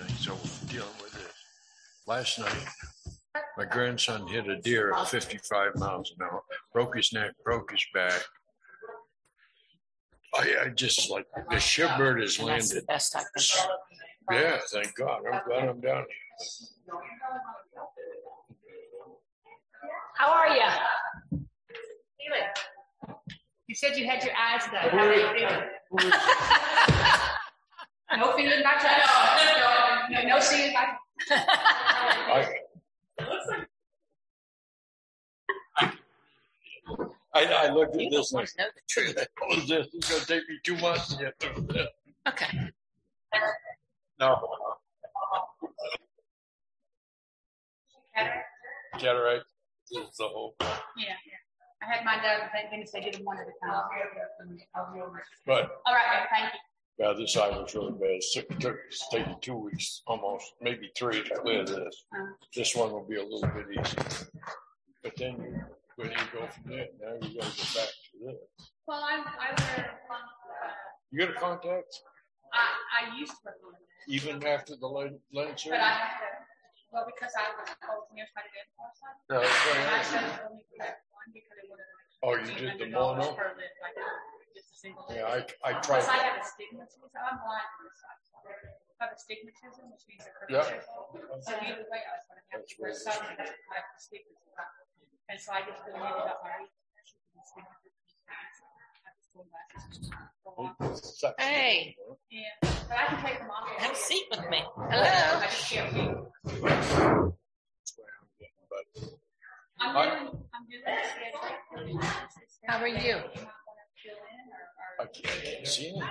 So we're dealing with it. Last night, my grandson hit a deer at 55 miles an hour, broke his neck, broke his back. I just like the shitbird has landed. That's the best I can do. Yeah, thank God. I'm glad I'm down here. How are you? Feeling? You said you had your eyes done. How are you feeling? No feeling back to no seeing back. I looked at this and know the truth. What was this? It's going to take me 2 months to get through this. Okay. No. Cataract is the whole. Yeah. I had mine done. Thank goodness they did them one at a time. But all right, man. Thank you. Yeah, this eye was really bad. It's taken 2 weeks, almost, maybe 3 to clear this. This one will be a little bit easier. But then where do you go from there? Now you got to go back to this. Well, I wear. You got a contact? I used to wear one. Even after the lens surgery? But I have to. Well, because I was near trying to get a side. No, that's right. I should only put one because it would have. Oh, you did the mono? Yeah, I tried. Because I have astigmatism. I'm blind on this side. I have astigmatism, which means a curvature. So either way, I was going to have to wear something that I have astigmatism. And so I just really ended up my Hey. Yeah, but I can take them off. Have a seat with me. Hello. I just can't read. I'm doing How are you? I can't see him.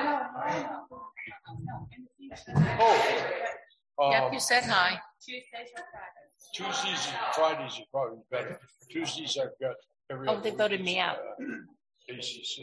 Oh. Yep, you said hi. Tuesdays and Fridays are probably better. Tuesdays I've got every other they voted me out. ACC.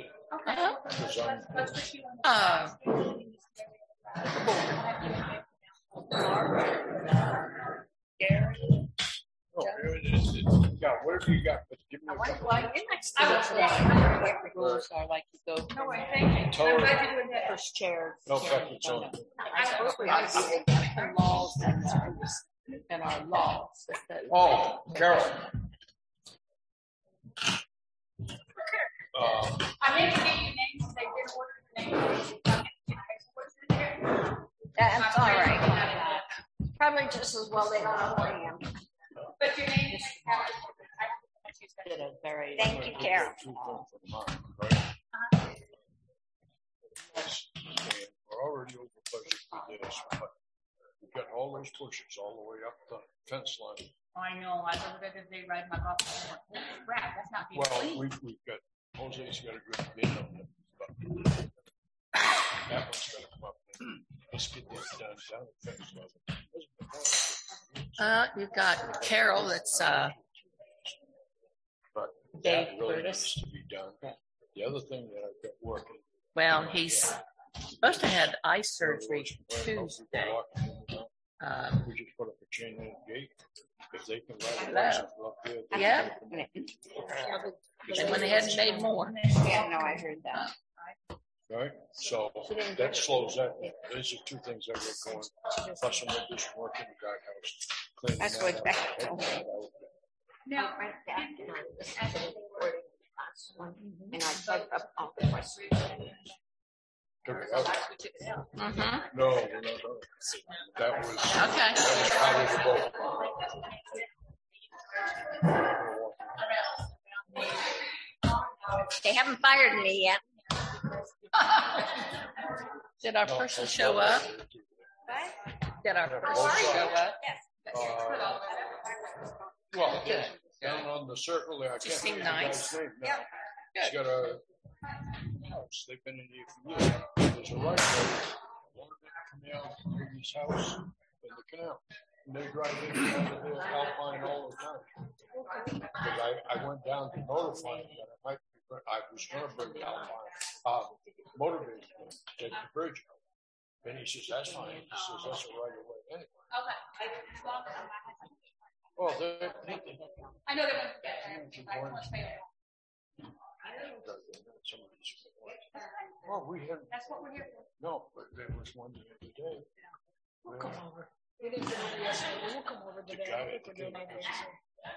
Yeah, whatever you got, but give me a couple. The rules are like you go first chair. No, it's on. I suppose we ought to be the laws and our laws. Oh, Carol. I meant to give you names. They did order the names. That's all right. Probably just as well they don't know who I am. But your name is Thank you, Carol. We're already over budget for this, but we've got all those bushes all the way up the fence line. I know. I looked at it. They ride my golf. Crap, that's not being Well, we've got Jose's got a good bid on it, but that one's got to come up. Let's get this done down the fence level. You've got Carol. That's but Dave that really Curtis. needs to be done. The other thing that I've got working. Well, he's supposed to have eye surgery Tuesday. We just put up a chain link gate. If they can ride a license up there. Yeah. They went ahead and made more. Yeah, no, I heard that. Right? So that slows that. These are two things that we're going. Plus, I'm just working in the guardhouse. That's what Becca. Now, and I typed up all the questions. Mm-hmm. No, we're not done. That was Okay. Out of the boat. They haven't fired me yet. Did our person show up? Did our person show up? Well, down on the circle there. I She can't seemed think of the nice. guy's name now. Good. She's got a house. They've been in here for years. There's a right way. One of them come down to his house in the canal. And they drive in and out of the Alpine all the time. Because I went down to notify him that I was going to bring the Alpine motor vehicle to take the bridge out. And he says, that's fine. He says, that's a right away anyway. Well, I know they went to get it. I want to say it. Well, we had. That's what we're here for. No, but there was one the other day. We'll come over. We didn't get over yesterday, but we'll come over The today. guy I think at we're the doing gate. everything.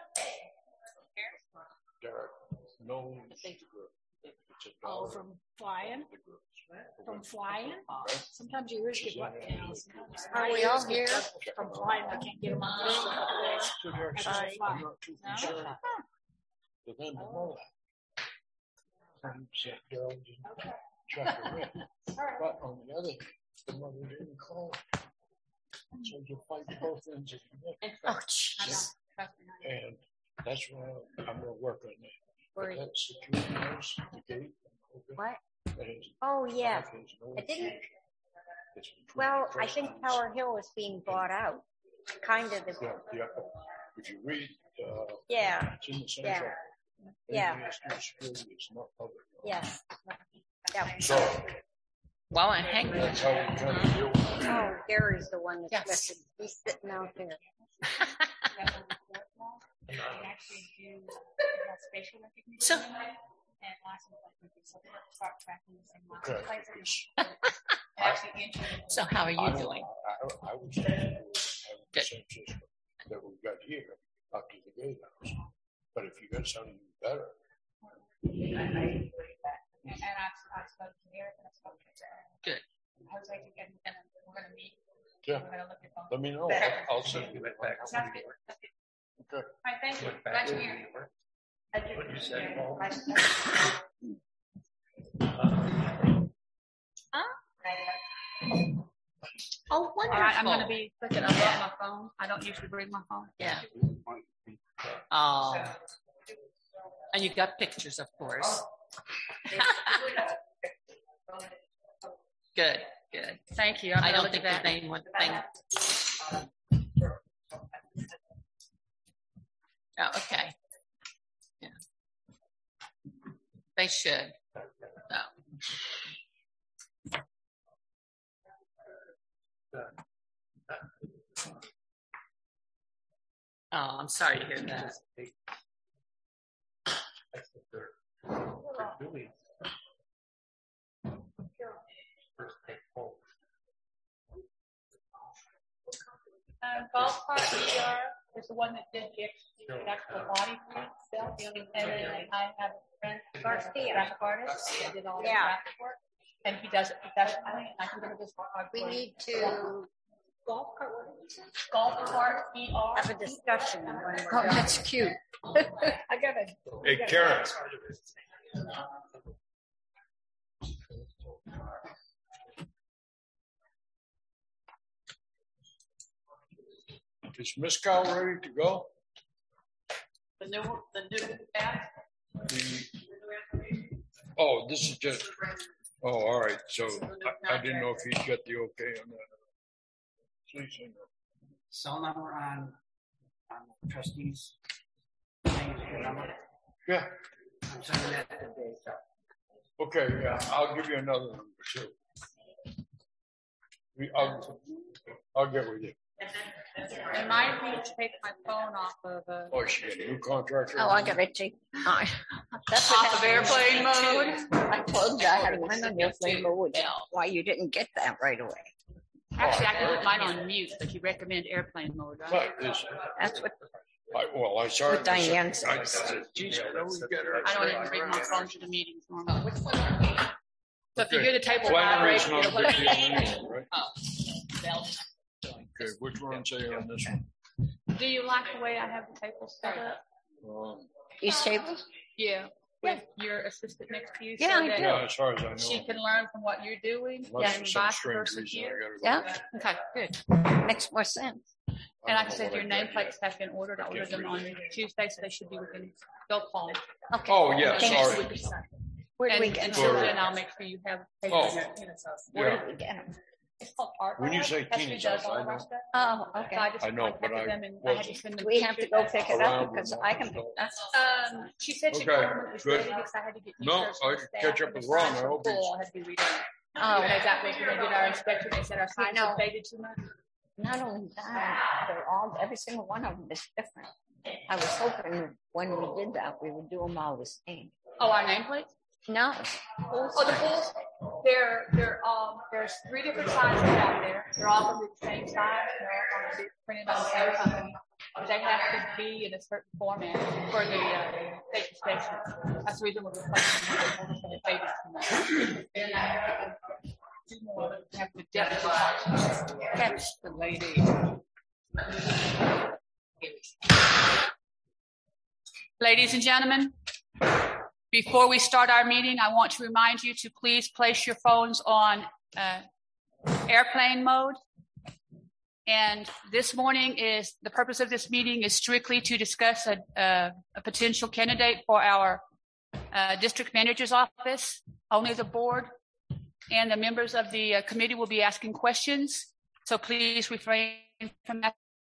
Derek, no, it's a girl. It's a Oh, dog. from flying? The girls. From flying? Sometimes your ears get what, you know, sometimes Are my we all ears get here? cut from flying. I can't get them on this stuff up there. So Derek said, I'm not too concerned. But then the mother. And said, Daryl didn't check her in. But on the other hand, the mother didn't call. So you fight both ends of the neck. Oh, jeez. And that's why I'm gonna work on that. Where- But that security house, the gate. What? that has- Oh, yeah. that has no I didn't- change. It's between Well, the I think trustees. Tower Hill is being bought out. Kind of. Yeah. If you read, Yeah, it's in the central. yeah, NGSD security is not public. yes. Yeah. So Well, and Hank, that's how we kind of deal with it. Oh, Gary's the one that's Yes. missing. He's sitting out there. They actually do spatial recognition. So- And license recognition, so they start tracking the same Okay. license plates. Actually enter. so how are you I- doing? I was thinking we were having the Good. same system that we got here up to the gatehouse. But if you got something better, And I spoke to Eric and I spoke to Good. Jose and we're gonna meet. yeah, We're gonna look at both. let me know. I'll send you that. Sounds good. Okay. All right, thank you. Glad you're here. What you said, Paul? Oh, All wonderful. right, I'm gonna be looking up on my phone. I don't usually bring my phone. Yeah. Oh. And you got pictures, of course. Good, good. Thank you. I'm I gonna don't look think at the that. name one thing. Oh, okay. Yeah. They should. No. Oh, I'm sorry to hear that. Golf cart ER is the one that did the actual body stuff. And then I have a friend, Garcia. graphic artist, that did all the Yeah. graphic work. And he does it professionally, and I can go to this. We need to golf cart, what did you say? Golf cart ER. have a discussion when we're Oh, done. that's cute. I gotta. Hey, Karen. Is Miss Cow ready to go? The new app. Oh, this is just, oh, all right, so I didn't know if he'd got the okay on that. Please, hang on. Cell number on trustees. Thing is your number. Yeah, I'm sending that to Dave. okay, yeah, I'll give you another number too. I'll get with you. Remind me to take my phone off of Oh, she got a new contractor? Oh, I gotta take. That's off of happened. airplane mode. I told you I had mine on airplane mode. Why you didn't get that right away? Actually, I can put mine on mute, but you recommend airplane mode, right? But is, That's what I saw What it. and I said- Diane I says. said, geez, I know we get her. I don't even bring my phone to the meetings normally. Which one? So if you Okay. hear the table Flannery's vibrate, not a big deal anyway, right? Well, Okay, which one's say on this one? do you like the way I have the table set up? these tables. Yeah. With your assistant next to you? Yeah, so I that do. Yeah, as far as I know. She can learn from what you're doing Unless and for some vice strange versa reason, here. I gotta go. Yeah, Okay, good. makes more sense. And like I said, your nameplates have been ordered. I ordered them on Tuesday, so they should be within, they'll call. Okay. Oh, yeah, Thank sorry. you. Where do we And get until them? then, I'll make sure you have. paper Oh. in your- Where Yeah. do we get them? It's called Art When you Lab. say That's who Teeny's does house, all I of our know. stuff. Oh, So okay. I just I know, but contacted I them and I had to wasn't- send Do them. we have to go pick it up Around because with I can. them. She said she'd Okay, call when it was good. ready because I had to get. No, users I from could staff catch up and the with Ron. signs I from hope he's- full had to be redone. Oh, And exactly, when they did our inspection, they said our signs know. faded too much. not only that, they're all, every single one of them is different. I was hoping when we did that, we would do them all the same. Oh, our nameplates? No. Oh, the pools, there's 3 different sizes out there. They're all going to be the same size. They're all going to be printed on the same company. But they have to be in a certain format for the safety stations. That's the reason we're replacing the babies. They're not do more have the depth to catch the lady. Ladies and gentlemen, before we start our meeting, I want to remind you to please place your phones on airplane mode. And this morning the purpose of this meeting is strictly to discuss a potential candidate for our district manager's office. Only the board and the members of the committee will be asking questions. So please refrain from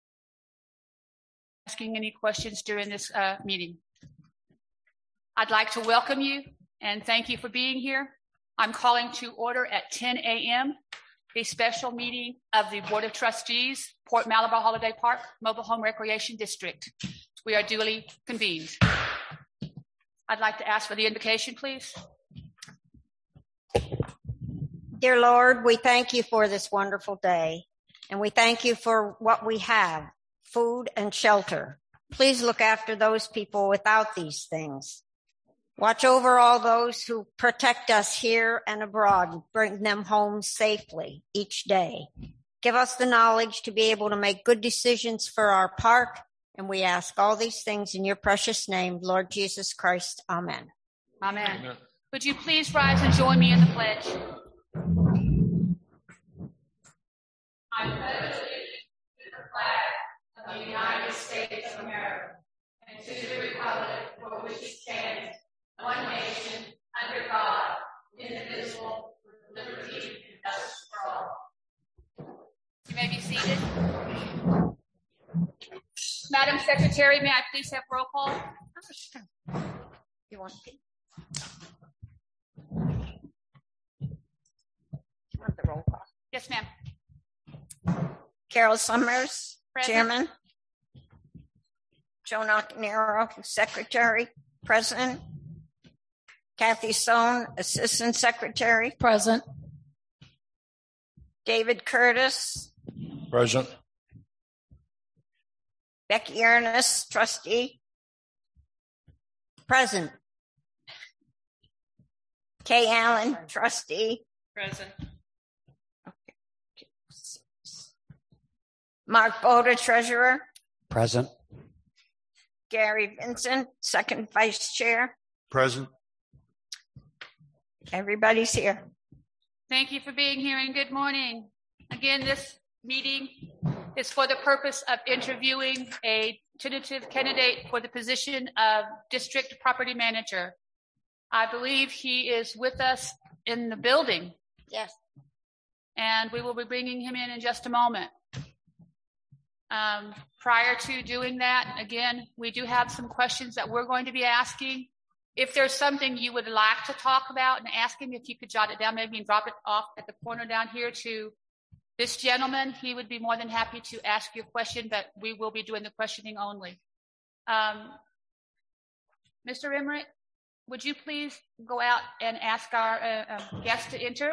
asking any questions during this meeting. I'd like to welcome you and thank you for being here. I'm calling to order at 10 a.m. a special meeting of the Board of Trustees, Port Malabar Holiday Park Mobile Home Recreation District. We are duly convened. I'd like to ask for the invocation, please. Dear Lord, we thank you for this wonderful day, and we thank you for what we have, food and shelter. Please look after those people without these things. Watch over all those who protect us here and abroad, bring them home safely each day. Give us the knowledge to be able to make good decisions for our park, and we ask all these things in your precious name, Lord Jesus Christ. Amen. Amen. Amen. Would you please rise and join me in the pledge? I pledge allegiance to the flag of the United States of America and to the republic for which it stands, one nation, under God, indivisible, with liberty and justice for all. You may be seated. Madam Secretary, may I please have roll call? You want the roll call? Yes, ma'am. Carol Summers, Present. Chairman. Joe Nacanero, Secretary. President. Kathy Sohn, Assistant Secretary. Present. David Curtis. Present. Becky Ernest, Trustee. Present. Kay Allen, Trustee. Present. Mark Boda, Treasurer. Present. Gary Vincent, Second Vice Chair. Present. Everybody's here. Thank you for being here and good morning. Again, this meeting is for the purpose of interviewing a tentative candidate for the position of District Property Manager. I believe he is with us in the building. Yes. And we will be bringing him in just a moment. Prior to doing that, again, we do have some questions that we're going to be asking. If there's something you would like to talk about and ask him, if you could jot it down maybe and drop it off at the corner down here to this gentleman, he would be more than happy to ask you a question, but we will be doing the questioning only. Mr. Emmerich, would you please go out and ask our guest to enter?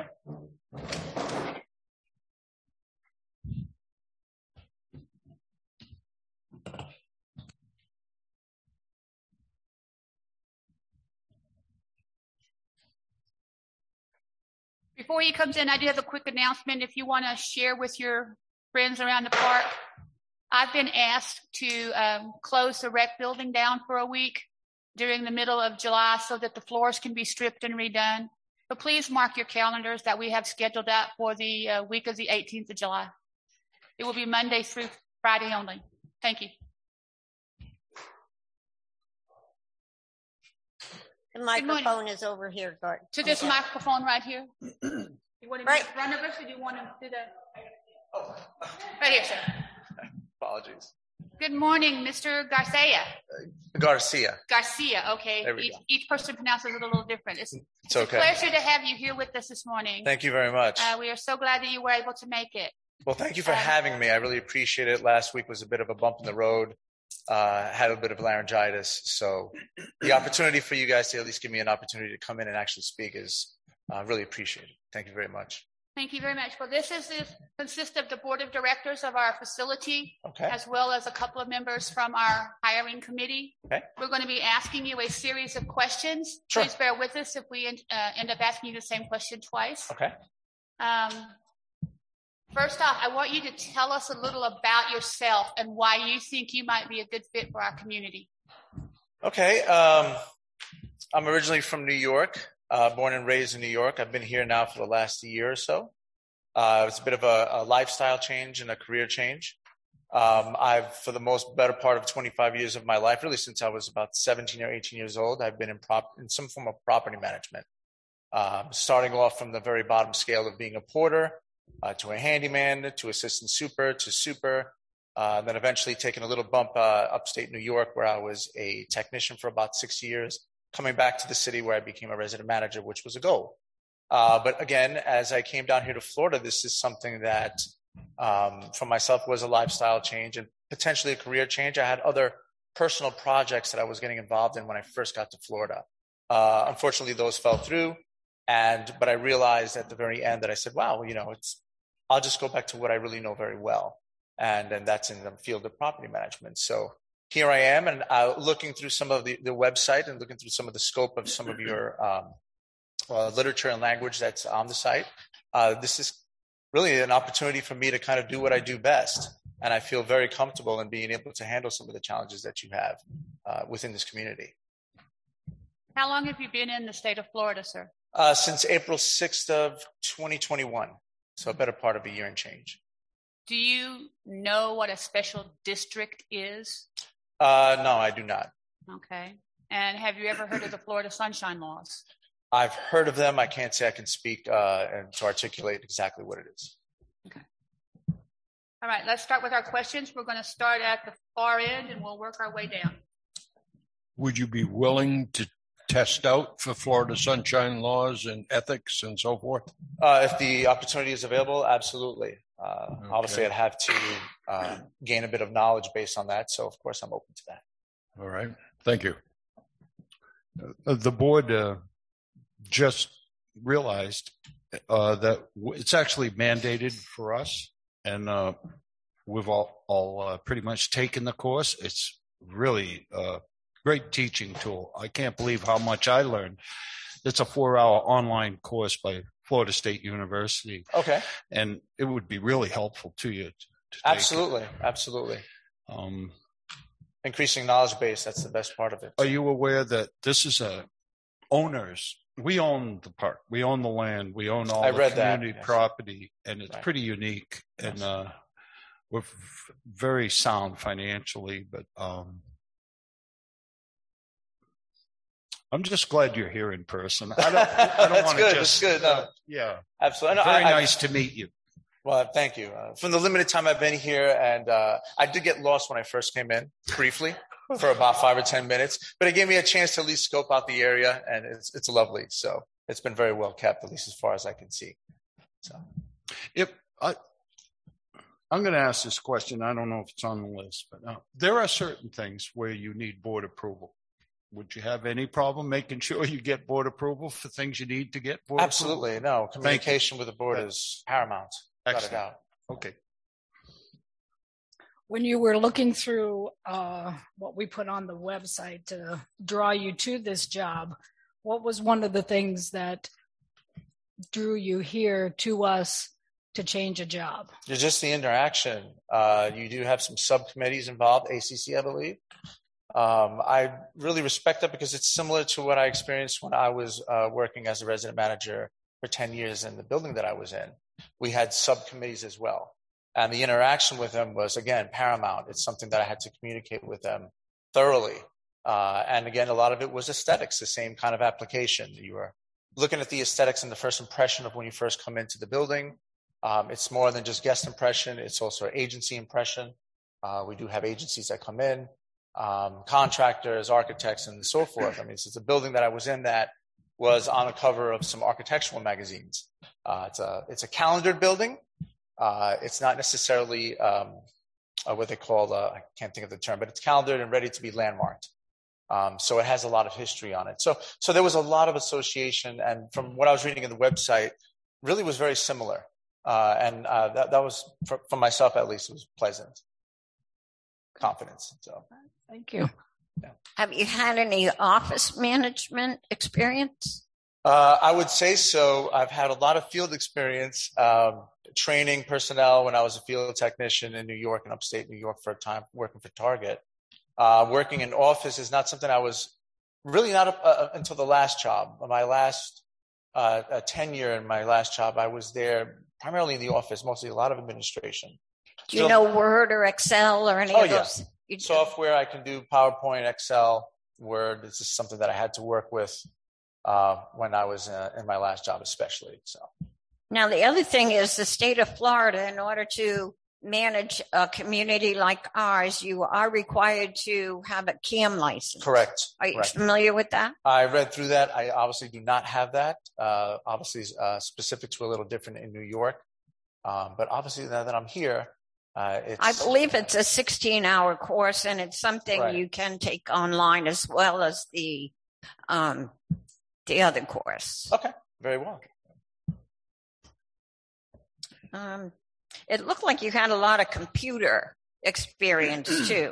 Before he comes in, I do have a quick announcement. If you want to share with your friends around the park, I've been asked to close the rec building down for a week during the middle of July so that the floors can be stripped and redone. But please mark your calendars that we have scheduled out for the week of the 18th of July. It will be Monday through Friday only. Thank you. The microphone is over here, Gart. To this microphone right here. You want him Right. in front of us, or do you want him to the? Right here, sir. Apologies. Good morning, Mr. Garcia. Garcia. Okay. There we go. Each person pronounces it a little different. It's okay. a pleasure to have you here with us this morning. Thank you very much. We are so glad that you were able to make it. Well, thank you for having me. I really appreciate it. Last week was a bit of a bump in the road. had a bit of laryngitis. So the opportunity for you guys to at least give me an opportunity to come in and actually speak is really appreciated. Thank you very much. Thank you very much. Well, this consists of the board of directors of our facility, Okay. as well as a couple of members from our hiring committee. Okay. We're going to be asking you a series of questions. Sure. Please bear with us if we end up asking you the same question twice. Okay. First off, I want you to tell us a little about yourself and why you think you might be a good fit for our community. Okay. I'm originally from New York. Born and raised in New York. I've been here now for the last year or so. It's a bit of a lifestyle change and a career change. I've, for the most better part of 25 years of my life, really since I was about 17 or 18 years old, I've been in some form of property management. Starting off from the very bottom scale of being a porter, to a handyman, to assistant super, to super, then eventually taking a little bump upstate New York, where I was a technician for about 6 years. Coming back to the city where I became a resident manager, which was a goal. But again, as I came down here to Florida, this is something that for myself was a lifestyle change and potentially a career change. I had other personal projects that I was getting involved in when I first got to Florida. Unfortunately, those fell through. But I realized at the very end that I said, wow, I'll just go back to what I really know very well. And that's in the field of property management. So here I am, and looking through some of the website and looking through some of the scope of some of your literature and language that's on the site. This is really an opportunity for me to kind of do what I do best. And I feel very comfortable in being able to handle some of the challenges that you have within this community. How long have you been in the state of Florida, sir? Since April 6th of 2021. So a better part of a year and change. Do you know what a special district is? No, I do not. Okay. And have you ever heard of the Florida Sunshine Laws? I've heard of them. I can't say I can speak and to articulate exactly what it is. Okay. All right, let's start with our questions. We're going to start at the far end and we'll work our way down. Would you be willing to test out for Florida Sunshine Laws and ethics and so forth? If the opportunity is available, absolutely. Obviously, I'd have to gain a bit of knowledge based on that. So, of course, I'm open to that. All right. Thank you. The board just realized that it's actually mandated for us, and we've all pretty much taken the course. It's really a great teaching tool. I can't believe how much I learned. It's a 4-hour online course by Florida State University. Okay. And it would be really helpful to you. Absolutely. Increasing knowledge base, that's the best part of it. Are you aware that this is we own the park, we own the land, we own all the community property, and it's pretty unique. And we're very sound financially, but I'm just glad you're here in person. I don't want to just. That's good. Yeah, absolutely. Very nice to meet you. Well, thank you. From the limited time I've been here, and I did get lost when I first came in, briefly, for about 5 or 10 minutes. But it gave me a chance to at least scope out the area, and it's lovely. So it's been very well kept, at least as far as I can see. So, I'm going to ask this question. I don't know if it's on the list, but there are certain things where you need board approval. Would you have any problem making sure you get board approval for things you need to get board Absolutely. approval? No, communication with the board is paramount. Excellent. Without a doubt. Okay. When you were looking through what we put on the website to draw you to this job, what was one of the things that drew you here to us to change a job? Just the interaction. You do have some subcommittees involved, ACC, I believe. I really respect that because it's similar to what I experienced when I was working as a resident manager for 10 years in the building that I was in. We had subcommittees as well. And the interaction with them was, again, paramount. It's something that I had to communicate with them thoroughly. And again, a lot of it was aesthetics, the same kind of application. You were looking at the aesthetics and the first impression of when you first come into the building. It's more than just guest impression. It's also agency impression. We do have agencies that come in. Contractors, architects, and so forth. I mean, it's a building that I was in that was on the cover of some architectural magazines. It's a calendared building. It's not necessarily what they call, I can't think of the term, but it's calendared and ready to be landmarked. So it has a lot of history on it. So there was a lot of association, and from what I was reading in the website, really was very similar. That was, for myself at least, it was pleasant. Confidence. So. Thank you. Yeah. Have you had any office management experience? I would say so. I've had a lot of field experience, training personnel when I was a field technician in New York and upstate New York for a time, working for Target. Working in office is not something I was really not until the last job. My last tenure in my last job, I was there primarily in the office, mostly a lot of administration. Do you know Word or Excel or any of those? Yeah. Software, I can do PowerPoint, Excel, Word. This is something that I had to work with when I was in my last job, especially. So. Now, the other thing is the state of Florida, in order to manage a community like ours, you are required to have a CAM license. Correct. Are you familiar with that? I read through that. I obviously do not have that. Obviously, specifics were a little different in New York. But obviously, now that I'm here, I believe it's a 16-hour course, and it's something you can take online as well as the other course. Okay, very well. It looked like you had a lot of computer experience too.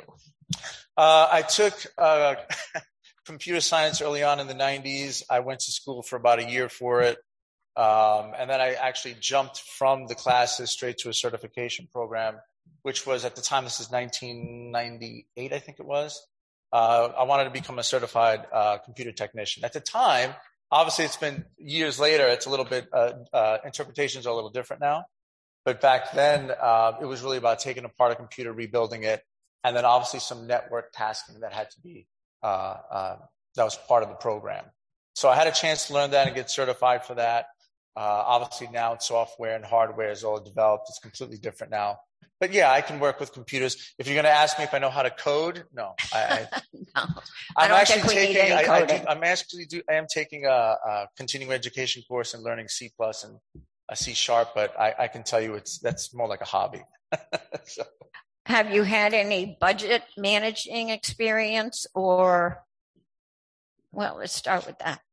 I took computer science early on in the 90s. I went to school for about a year for it. And then I actually jumped from the classes straight to a certification program, which was at the time, this is 1998, I think it was. I wanted to become a certified computer technician. At the time, obviously it's been years later, it's a little bit, interpretations are a little different now. But back then, it was really about taking apart a computer, rebuilding it, and then obviously some network tasking that had to be, that was part of the program. So I had a chance to learn that and get certified for that. Obviously now it's software and hardware is all developed. It's completely different now. But yeah, I can work with computers. If you're going to ask me if I know how to code, no. No, I don't think we need any coding. I am taking a continuing education course in learning C+ and a C#, but I can tell you that's more like a hobby. So. Have you had any budget managing experience or, well, let's start with that.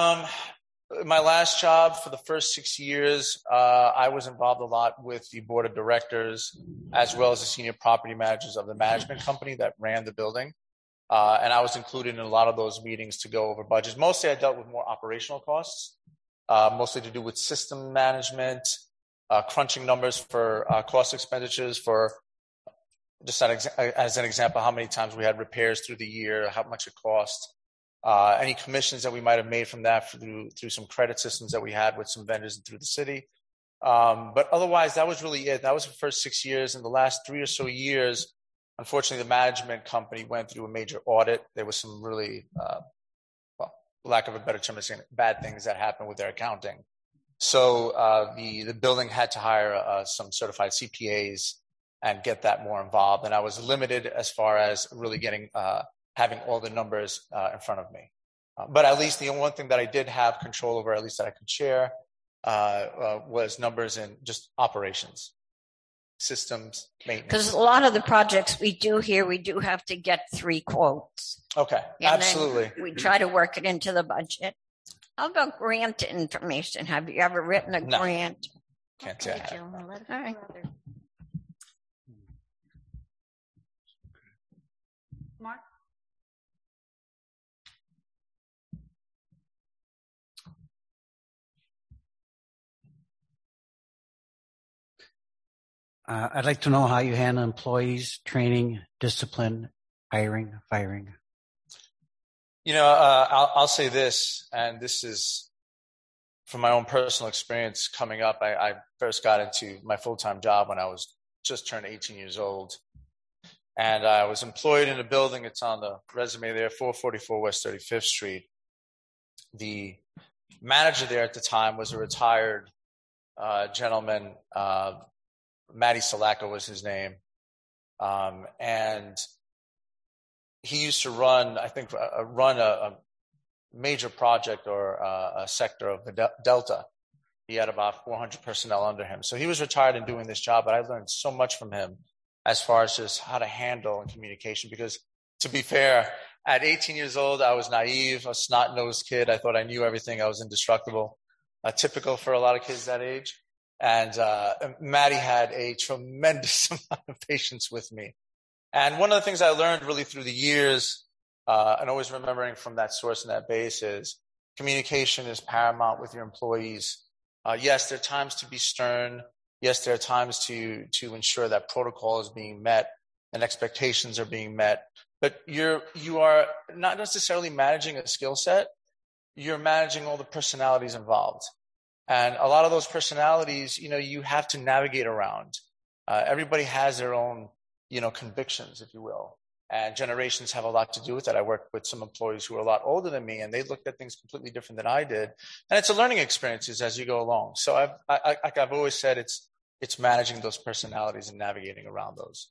My last job for the first 6 years, I was involved a lot with the board of directors as well as the senior property managers of the management company that ran the building. And I was included in a lot of those meetings to go over budgets. Mostly I dealt with more operational costs, mostly to do with system management, crunching numbers for cost expenditures for, just as an example, how many times we had repairs through the year, how much it cost. Any commissions that we might have made from that through some credit systems that we had with some vendors through the city. But otherwise, that was really it. That was the first 6 years. In the last 3 or so years, unfortunately, the management company went through a major audit. There was some really, well, lack of a better term, bad things that happened with their accounting. So the building had to hire some certified CPAs and get that more involved. And I was limited as far as really getting having all the numbers in front of me. But at least the one thing that I did have control over, at least that I could share, was numbers in just operations, systems, maintenance. Because a lot of the projects we do here, we do have to get 3 quotes. Okay, and absolutely. We try to work it into the budget. How about grant information? Have you ever written a grant? Can't say I have. All right. Mark? I'd like to know how you handle employees, training, discipline, hiring, firing. You know, I'll say this, and this is from my own personal experience coming up. I first got into my full-time job when I was just turned 18 years old. And I was employed in a building. It's on the resume there, 444 West 35th Street. The manager there at the time was a retired gentleman. Matty Salaka was his name. And he used to run, I think, a major project or a sector of the Delta. He had about 400 personnel under him. So he was retired and doing this job, but I learned so much from him. as far as just how to handle communication. Because to be fair, at 18 years old, I was naive, a snot-nosed kid. I thought I knew everything. I was indestructible, typical for a lot of kids that age. And Maddie had a tremendous amount of patience with me. And one of the things I learned really through the years, and always remembering from that source and that base, is communication is paramount with your employees. Yes, there are times to be stern. Yes, there are times to ensure that protocol is being met and expectations are being met. But you are not necessarily managing a skill set. You're managing all the personalities involved. And a lot of those personalities, you have to navigate around. Everybody has their own, convictions, if you will. And generations have a lot to do with that. I work with some employees who are a lot older than me, and they looked at things completely different than I did. And it's a learning experiences as you go along. So I've always said it's managing those personalities and navigating around those.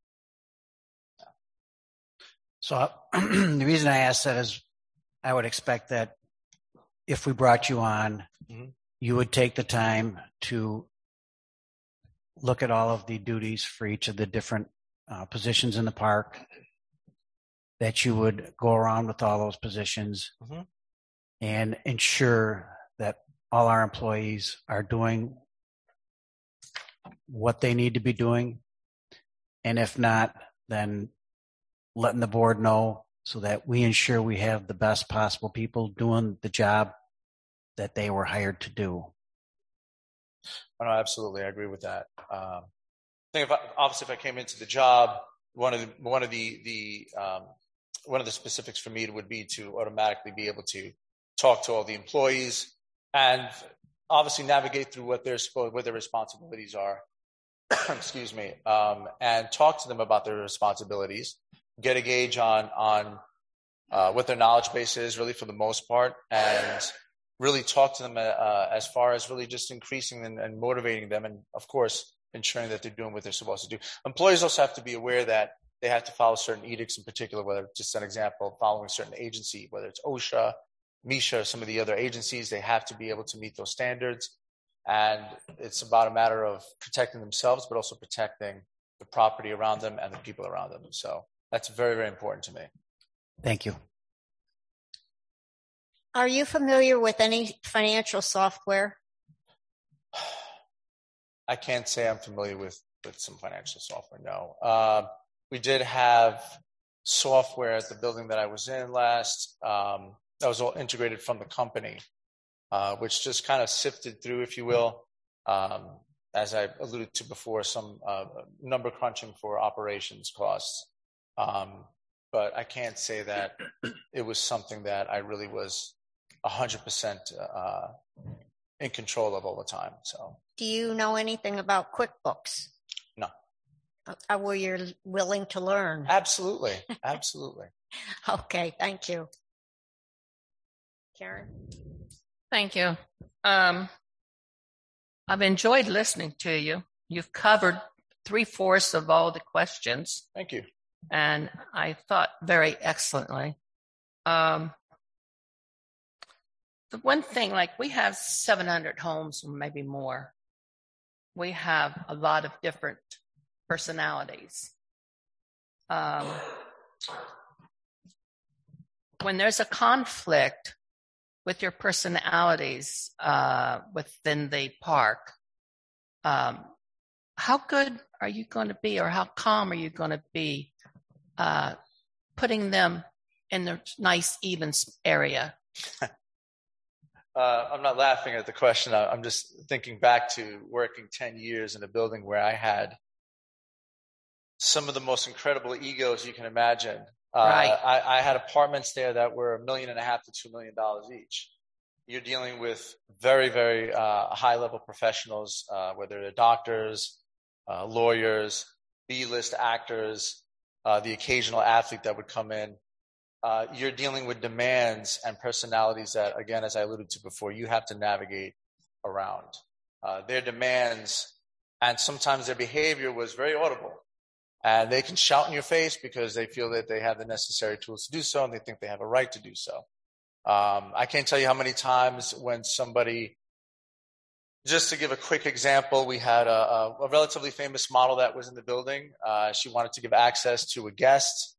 So the reason I asked that is I would expect that if we brought you on, you would take the time to look at all of the duties for each of the different positions in the park, that you would go around with all those positions and ensure that all our employees are doing what they need to be doing. And if not, then letting the board know so that we ensure we have the best possible people doing the job that they were hired to do. Oh, no, absolutely. I agree with that. I think if I came into the job, one of the specifics for me would be to automatically be able to talk to all the employees and obviously navigate through what their responsibilities are. Excuse me. And talk to them about their responsibilities, get a gauge on what their knowledge base is really for the most part, and really talk to them as far as really just increasing and motivating them, and of course ensuring that they're doing what they're supposed to do. Employees also have to be aware that they have to follow certain edicts in particular, whether just an example, following a certain agency, whether it's OSHA, MISHA, some of the other agencies, they have to be able to meet those standards. And it's about a matter of protecting themselves, but also protecting the property around them and the people around them. So that's very, very important to me. Thank you. Are you familiar with any financial software? I can't say I'm familiar with some financial software, no. We did have software at the building that I was in last, that was all integrated from the company, which just kind of sifted through, if you will, as I alluded to before, some number crunching for operations costs. But I can't say that it was something that I really was 100% in control of all the time. So, do you know anything about QuickBooks? No. Were you willing to learn? Absolutely. Absolutely. Okay. Thank you. Karen? Thank you. I've enjoyed listening to you. You've covered 3/4 of all the questions. Thank you. And I thought very excellently. The one thing, like we have 700 homes, or maybe more. We have a lot of different personalities. When there's a conflict with your personalities within the park, how good are you going to be, or how calm are you going to be putting them in the nice, even area? I'm not laughing at the question. I'm just thinking back to working 10 years in a building where I had some of the most incredible egos you can imagine. Right. I had apartments there that were $1.5 million to $2 million each. You're dealing with very, very high-level professionals, whether they're doctors, lawyers, B-list actors, the occasional athlete that would come in. You're dealing with demands and personalities that, again, as I alluded to before, you have to navigate around. Their demands and sometimes their behavior was very audible. And they can shout in your face because they feel that they have the necessary tools to do so, and they think they have a right to do so. I can't tell you how many times when somebody Just to give a quick example, we had a relatively famous model that was in the building. She wanted to give access to a guest,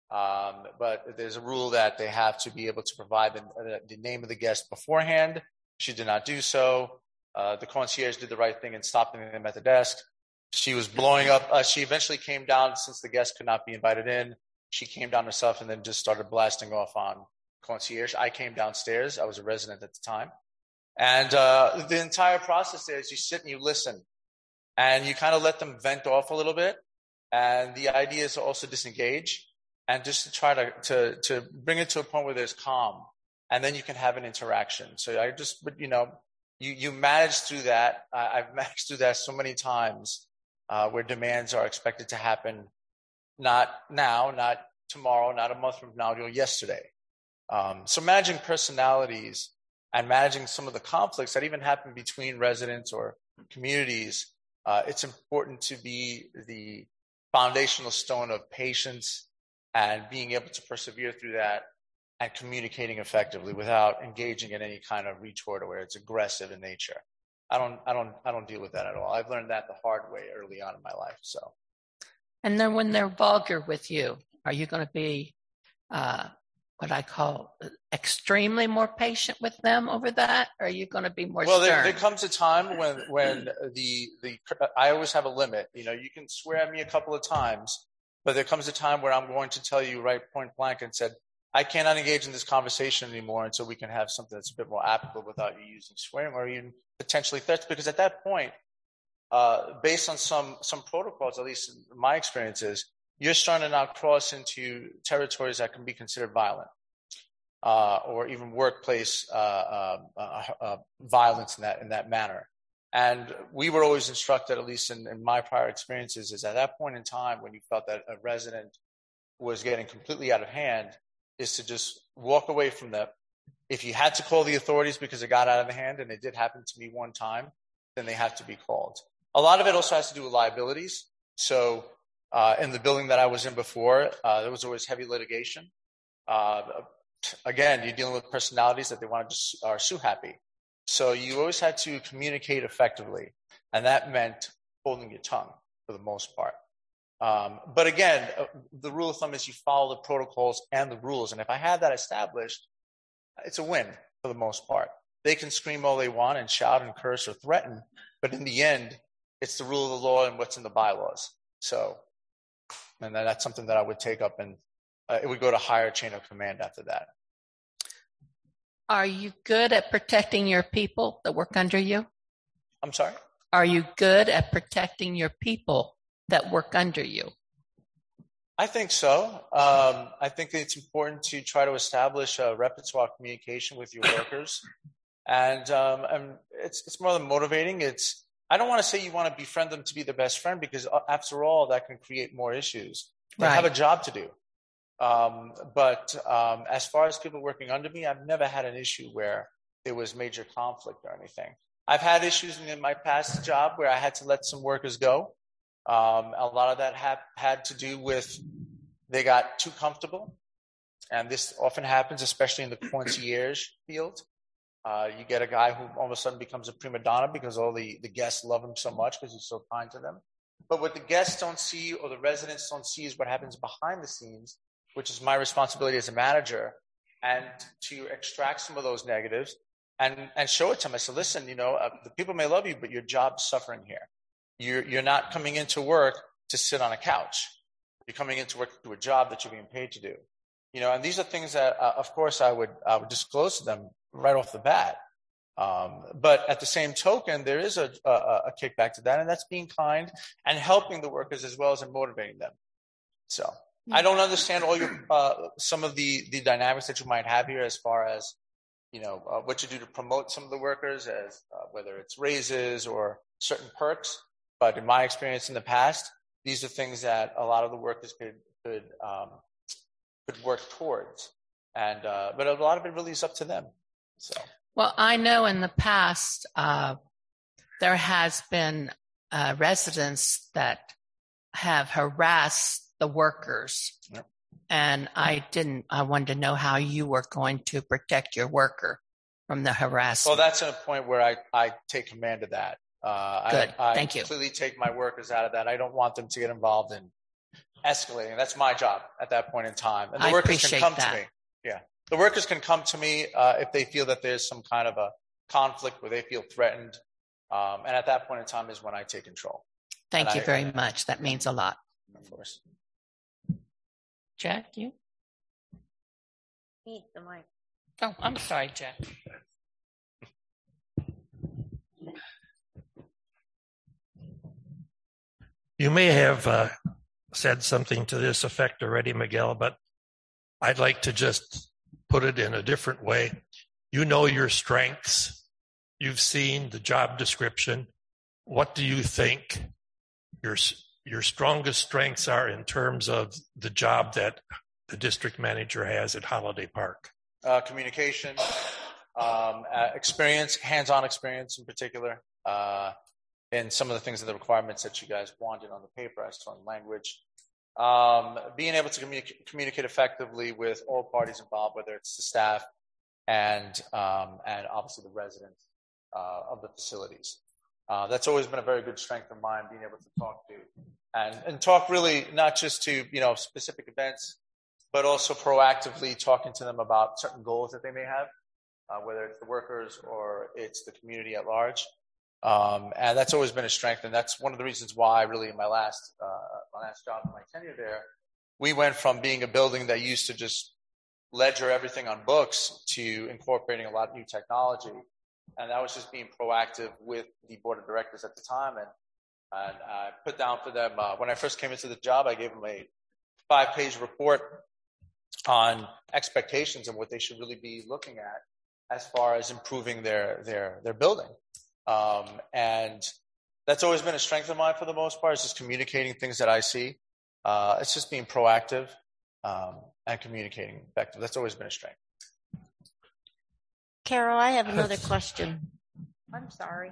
but there's a rule that they have to be able to provide the name of the guest beforehand. She did not do so. The concierge did the right thing and stopped them at the desk. She was blowing up. She eventually came down since the guest could not be invited in. She came down herself and then just started blasting off on concierge. I came downstairs. I was a resident at the time. And the entire process there is you sit and you listen and you kind of let them vent off a little bit. And the idea is to also disengage and just to try to bring it to a point where there's calm. And then you can have an interaction. So I just, but you manage through that. I've managed through that so many times where demands are expected to happen. Not now, not tomorrow, not a month from now, yesterday. So managing personalities and managing some of the conflicts that even happen between residents or communities, it's important to be the foundational stone of patience and being able to persevere through that and communicating effectively without engaging in any kind of retort or where it's aggressive in nature. I don't deal with that at all. I've learned that the hard way early on in my life. So. And then when they're vulgar with you, are you going to be what I call extremely more patient with them over that? Or are you going to be more stern? Well, there comes a time when I always have a limit. You can swear at me a couple of times, but there comes a time where I'm going to tell you right point blank and said, I cannot engage in this conversation anymore until we can have something that's a bit more applicable without you using swearing or even potentially threats. Because at that point, based on some protocols, at least in my experiences, you're starting to now cross into territories that can be considered violent, or even workplace violence in that manner. And we were always instructed, at least in my prior experiences, is at that point in time when you felt that a resident was getting completely out of hand, is to just walk away from them. If you had to call the authorities because it got out of hand, and it did happen to me one time, then they have to be called. A lot of it also has to do with liabilities. So in the building that I was in before, there was always heavy litigation. Again, you're dealing with personalities that they want to just are sue happy. So you always had to communicate effectively. And that meant holding your tongue for the most part. But again, the rule of thumb is you follow the protocols and the rules. And if I had that established, it's a win for the most part. They can scream all they want and shout and curse or threaten, but in the end, it's the rule of the law and what's in the bylaws. So, and that's something that I would take up, and it would go to higher chain of command after that. Are you good at protecting your people that work under you? I'm sorry? Are you good at protecting your people that work under you? I think so. I think it's important to try to establish a repertoire of communication with your workers. And it's more than motivating. I don't want to say you want to befriend them to be the best friend, because after all, that can create more issues. They have a job to do. But as far as people working under me, I've never had an issue where there was major conflict or anything. I've had issues in my past job where I had to let some workers go. A lot of that had to do with they got too comfortable. And this often happens, especially in the concierge field. You get a guy who all of a sudden becomes a prima donna because all the guests love him so much because he's so kind to them. But what the guests don't see or the residents don't see is what happens behind the scenes, which is my responsibility as a manager, and to extract some of those negatives and show it to them. I said, listen, the people may love you, but your job's suffering here. You're not coming into work to sit on a couch. You're coming into work to do a job that you're being paid to do. And these are things that, of course, I would disclose to them right off the bat. But at the same token, there is a kickback to that, and that's being kind and helping the workers as well as motivating them. So I don't understand all your some of the dynamics that you might have here as far as what you do to promote some of the workers, as whether it's raises or certain perks. But in my experience in the past, these are things that a lot of the workers could work towards, and but a lot of it really is up to them. So. Well, I know in the past there has been residents that have harassed the workers, Yep. And I wanted to know how you were going to protect your worker. from the harassment? Well, that's a point where I take command of that. Good. I Thank you. completely take my workers out of that. I don't want them to get involved in escalating. That's my job at that point in time. And the workers can come to me. Yeah. The workers can come to me if they feel that there's some kind of a conflict where they feel threatened. And at that point in time is when I take control. Thank you very much. That means a lot. Of course. Jack, you? Need the mic. Oh, I'm sorry, Jack. You may have said something to this effect already, Miguel, but I'd like to just put it in a different way. You know your strengths. You've seen the job description. What do you think your strongest strengths are in terms of the job that the district manager has at Holiday Park? Communication, experience, hands-on experience in particular, and some of the things of the requirements that you guys wanted on the paper as to language. Being able to communicate effectively with all parties involved, whether it's the staff and obviously the residents of the facilities. That's always been a very good strength of mine, being able to talk to and talk really not just to, specific events, but also proactively talking to them about certain goals that they may have, whether it's the workers or it's the community at large. And that's always been a strength. And that's one of the reasons why really in my last job, in my tenure there, we went from being a building that used to just ledger everything on books to incorporating a lot of new technology. And that was just being proactive with the board of directors at the time. And I put down for them, when I first came into the job, I gave them a 5-page report on expectations and what they should really be looking at as far as improving their building. And that's always been a strength of mine for the most part, is just communicating things that I see. It's just being proactive and communicating effective. That's always been a strength. Carol, I have another question. I'm sorry.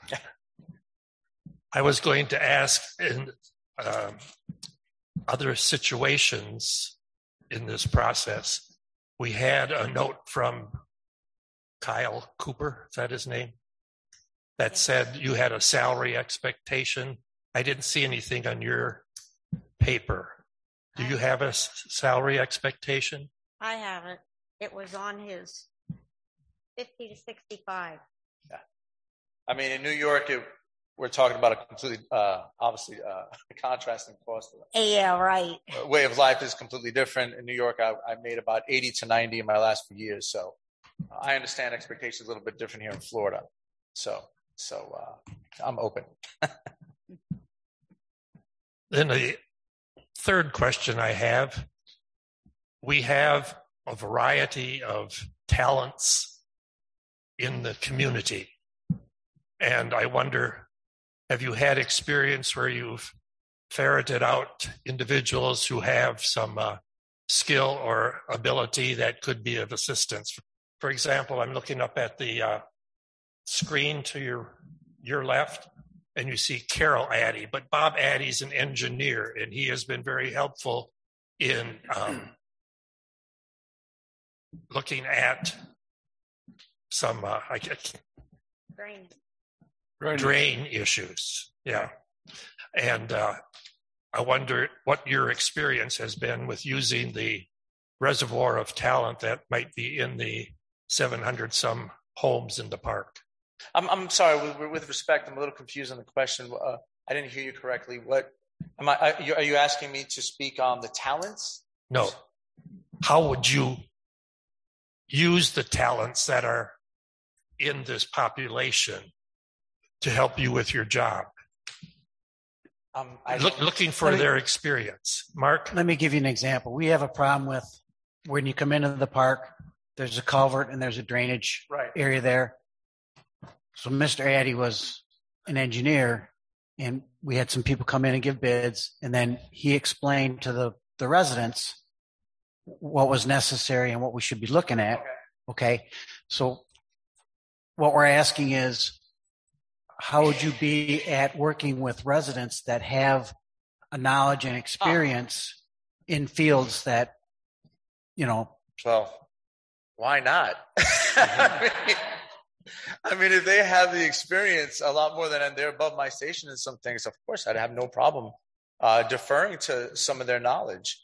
I was going to ask in other situations in this process, we had a note from Kyle Cooper, is that his name? That said you had a salary expectation. I didn't see anything on your paper. Do you have a salary expectation? I haven't. It was on his 50 to 65. Yeah. I mean, in New York, we're talking about a completely, obviously, contrasting cost. Yeah, right. Way of life is completely different. In New York, I made about 80 to 90 in my last few years. So I understand expectations a little bit different here in Florida. So I'm open. Then the third question I have, we have a variety of talents in the community. And I wonder, have you had experience where you've ferreted out individuals who have some skill or ability that could be of assistance? For example, I'm looking up at the screen to your left, and you see Carol Addy, but Bob Addy's an engineer, and he has been very helpful in looking at some drain issues. Yeah. And I wonder what your experience has been with using the reservoir of talent that might be in the 700 some homes in the park. I'm sorry, with respect, I'm a little confused on the question. I didn't hear you correctly. What are you asking me to speak on the talents? No. How would you use the talents that are in this population to help you with your job? Looking for their experience. Mark? Let me give you an example. We have a problem with when you come into the park, there's a culvert and there's a drainage area there. So Mr. Addy was an engineer, and we had some people come in and give bids, and then he explained to the residents what was necessary and what we should be looking at. Okay. So what we're asking is, how would you be at working with residents that have a knowledge and experience in fields that, Well, why not? I mean, if they have the experience a lot more than and they're above my station in some things, of course, I'd have no problem deferring to some of their knowledge.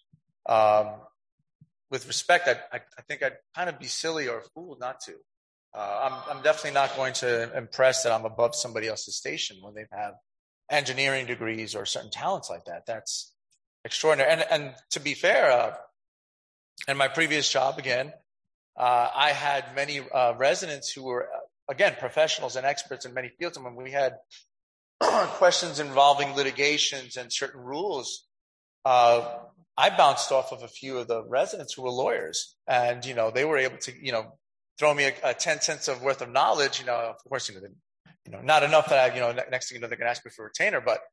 With respect, I think I'd kind of be silly or a fool not to. I'm definitely not going to impress that I'm above somebody else's station when they have engineering degrees or certain talents like that. That's extraordinary. And to be fair, in my previous job, again, I had many residents who were, again, professionals and experts in many fields. And when we had questions involving litigations and certain rules, I bounced off of a few of the residents who were lawyers. And, they were able to, throw me a 10 cents of worth of knowledge. Of course, not enough that next thing you know, they're going to ask me for a retainer. But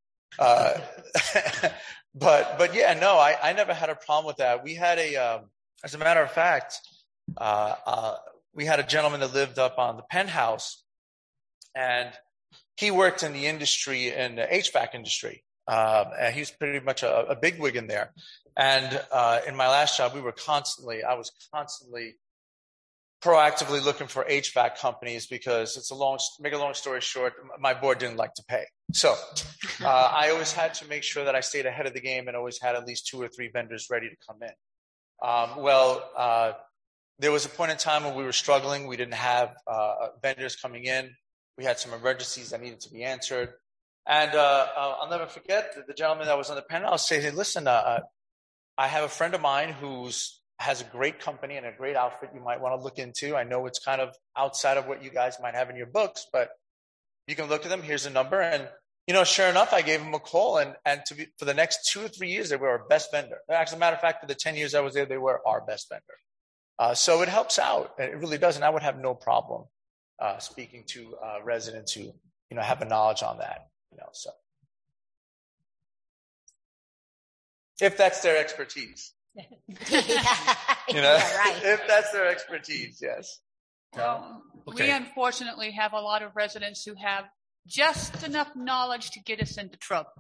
yeah, no, I never had a problem with that. We had as a matter of fact, we had a gentleman that lived up on the penthouse, and he worked in the industry, in the HVAC industry. And he's pretty much a bigwig in there. And in my last job, I was constantly proactively looking for HVAC companies because make a long story short, my board didn't like to pay. So I always had to make sure that I stayed ahead of the game and always had at least 2 or 3 vendors ready to come in. There was a point in time when we were struggling. We didn't have vendors coming in. We had some emergencies that needed to be answered. And I'll never forget the gentleman that was on the panel. I'll say, hey, listen, I have a friend of mine has a great company and a great outfit you might want to look into. I know it's kind of outside of what you guys might have in your books, but you can look at them. Here's a number. And, sure enough, I gave him a call. And for the next 2 or 3 years, they were our best vendor. As a matter of fact, for the 10 years I was there, they were our best vendor. So it helps out. It really does. And I would have no problem speaking to residents who, have a knowledge on that. So if that's their expertise, right. If that's their expertise, yes. Well, Okay. We unfortunately have a lot of residents who have just enough knowledge to get us into trouble.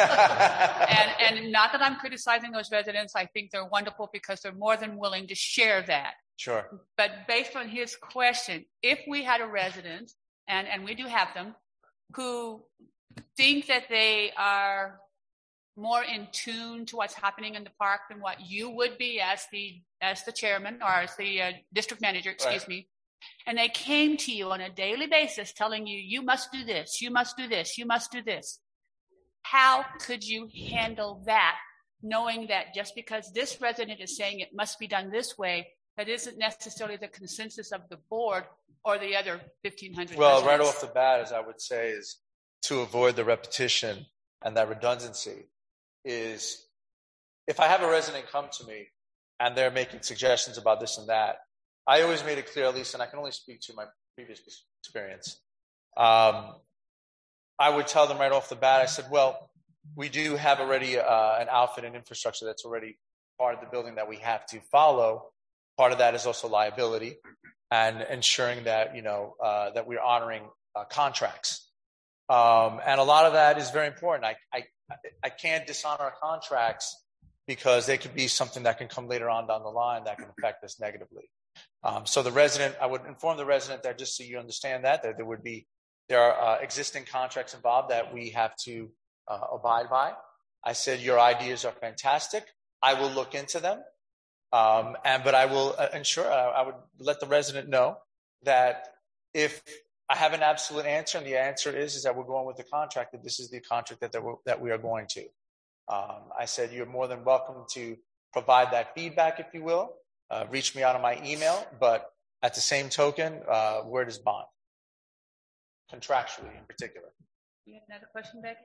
and not that I'm criticizing those residents. I think they're wonderful because they're more than willing to share that. Sure. But based on his question, if we had a resident, and we do have them, who think that they are more in tune to what's happening in the park than what you would be as the chairman or as the district manager, excuse me, and they came to you on a daily basis telling you, you must do this, you must do this, you must do this. How could you handle that, knowing that just because this resident is saying it must be done this way, that isn't necessarily the consensus of the board or the other 1,500 Well, residents? right off the bat, as I would say, is to avoid the repetition and that redundancy is if I have a resident come to me and they're making suggestions about this and that, I always made it clear, at least, and I can only speak to my previous experience. I would tell them right off the bat, I said, well, we do have already an outfit and infrastructure that's already part of the building that we have to follow. Part of that is also liability and ensuring that, that we're honoring contracts. And a lot of that is very important. I can't dishonor contracts because they could be something that can come later on down the line that can affect us negatively. So I would inform the resident that just so you understand that there are existing contracts involved that we have to abide by. I said, your ideas are fantastic. I will look into them. But I will ensure, I would let the resident know that if I have an absolute answer, and the answer is that we're going with the contract, that this is the contract that we are going to. I said, you're more than welcome to provide that feedback, if you will. Reach me out on my email, but at the same token, where does bond? Contractually in particular. You have another question, Becky?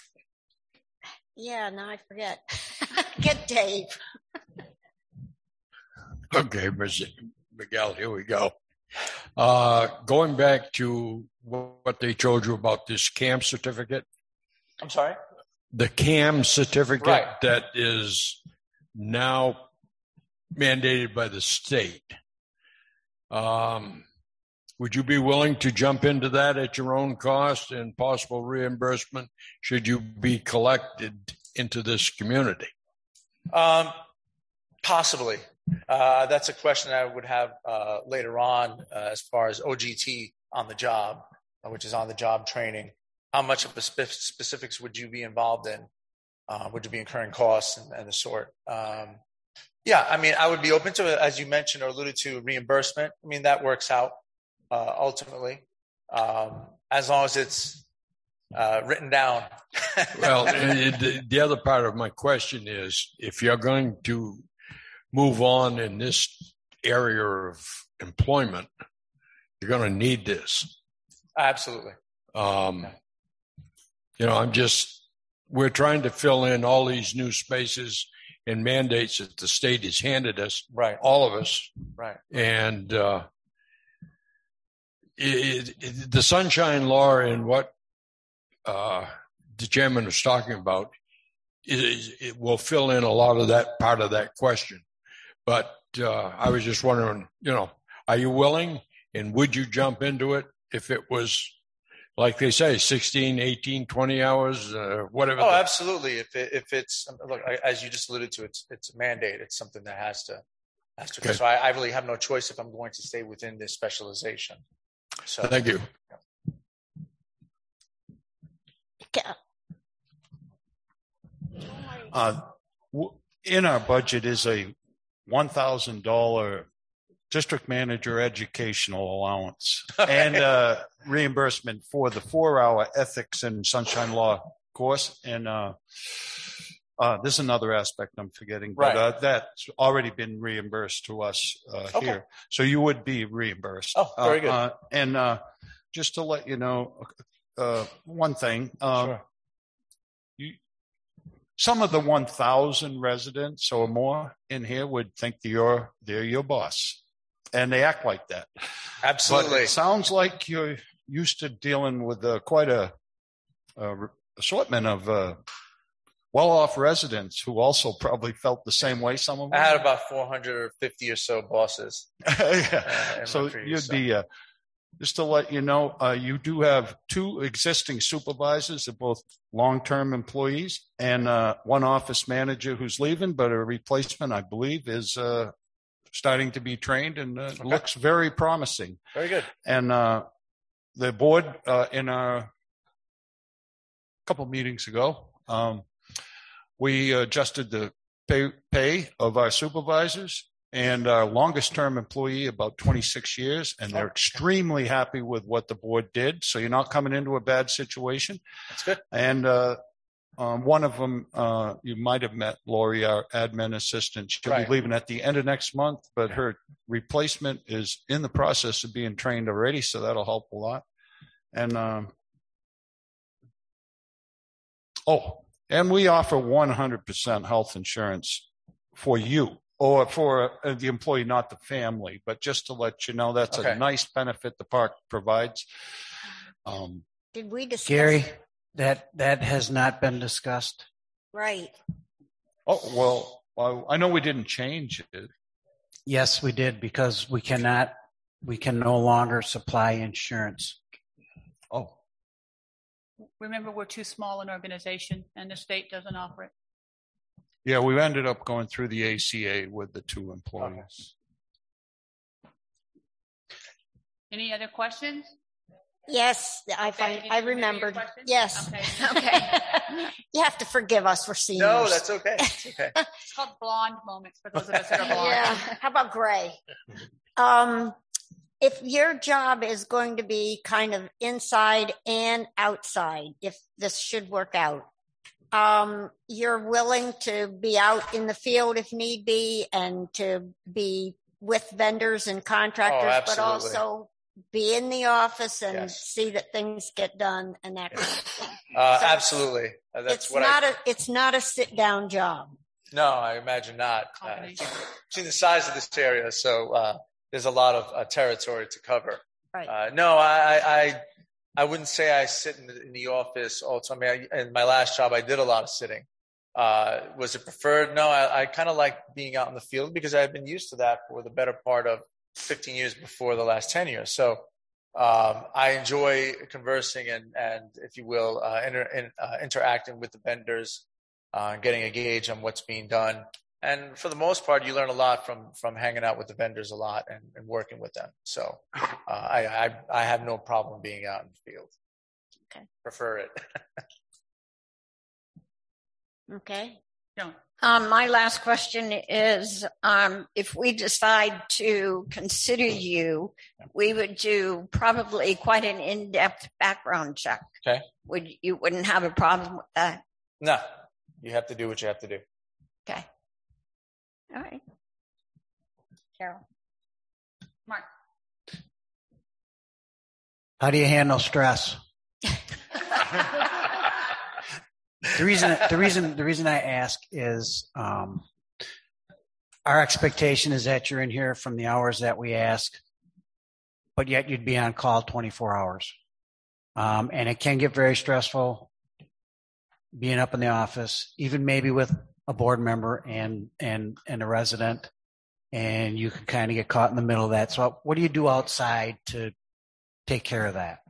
Yeah, no, I forget. Get Dave. Okay, Mr. Miguel, here we go. Going back to what they told you about this CAM certificate. I'm sorry? The CAM certificate Right. that is now mandated by the state. Would you be willing to jump into that at your own cost and possible reimbursement should you be collected into this community? Possibly. That's a question I would have later on as far as OGT on the job, which is on the job training. How much of the specifics would you be involved in? Would you be incurring costs and the sort? Yeah, I mean, I would be open to it, as you mentioned or alluded to, reimbursement. I mean, that works out ultimately, as long as it's written down. Well, the other part of my question is, if you're going to move on in this area of employment, you're going to need this. Absolutely. We're trying to fill in all these new spaces and mandates that the state has handed us, right? All of us, right? And the Sunshine Law and what the chairman was talking about, it will fill in a lot of that part of that question. But I was just wondering, are you willing and would you jump into it if it was, like they say, 16, 18, 20 hours, whatever? Oh, absolutely. If it's, look, as you just alluded to, it's a mandate. It's something that has to. Okay. So I really have no choice if I'm going to stay within this specialization. So thank you. In our budget is a $1,000 district manager educational allowance and reimbursement for the 4-hour ethics and sunshine law course. And there's another aspect I'm forgetting, but that's already been reimbursed to us here. So you would be reimbursed. Oh, very good. And just to let you know, one thing, sure. Some of the 1,000 residents or more in here would think they're your boss, and they act like that. Absolutely. But it sounds like you're used to dealing with quite a assortment of well-off residents who also probably felt the same way. Some of them. I had about 450 or so bosses. So you'd be. Just to let you know, you do have 2 existing supervisors. They're both long-term employees, and one office manager who's leaving, but a replacement, I believe, is starting to be trained and looks very promising. Very good. And the board, in a couple meetings ago, we adjusted the pay of our supervisors. And our longest term employee, about 26 years, and they're extremely happy with what the board did. So you're not coming into a bad situation. That's good. And one of them, you might have met Lori, our admin assistant. She'll be leaving at the end of next month, but her replacement is in the process of being trained already. So that'll help a lot. And, and we offer 100% health insurance for you. Or for the employee, not the family, but just to let you know, that's a nice benefit the park provides. Did we discuss? Gary, that has not been discussed. Right. Oh, well, I know we didn't change it. Yes, we did, because we can no longer supply insurance. Oh. Remember, we're too small an organization and the state doesn't offer it. Yeah, we ended up going through the ACA with the 2 employees. Any other questions? Yes, I remembered. Yes. Okay. You have to forgive us for seniors. No, that's okay. It's okay. It's called blonde moments for those of us that are blonde. Yeah. How about gray? If your job is going to be kind of inside and outside, if this should work out, you're willing to be out in the field if need be and to be with vendors and contractors, but also be in the office and see that things get done and that kind of thing. Absolutely. That's it's not a sit down job. No, I imagine not. Seen the size of this area, so there's a lot of territory to cover. Right. No, I wouldn't say I sit in the office all the time. I mean, in my last job, I did a lot of sitting. Was it preferred? No, I kind of like being out in the field because I've been used to that for the better part of 15 years before the last 10 years. So I enjoy conversing and if you will, interacting with the vendors, getting a gauge on what's being done And for the most part, you learn a lot from hanging out with the vendors a lot and working with them. So I have no problem being out in the field. Okay. Prefer it. Okay. No. My last question is, if we decide to consider you, we would do probably quite an in-depth background check. Okay. You wouldn't have a problem with that? No, you have to do what you have to do. Okay. All right. Carol. Mark. How do you handle stress? The reason I ask is our expectation is that you're in here from the hours that we ask, but yet you'd be on call 24 hours. And it can get very stressful being up in the office, even maybe with a board member and a resident, and you can kind of get caught in the middle of that. So what do you do outside to take care of that?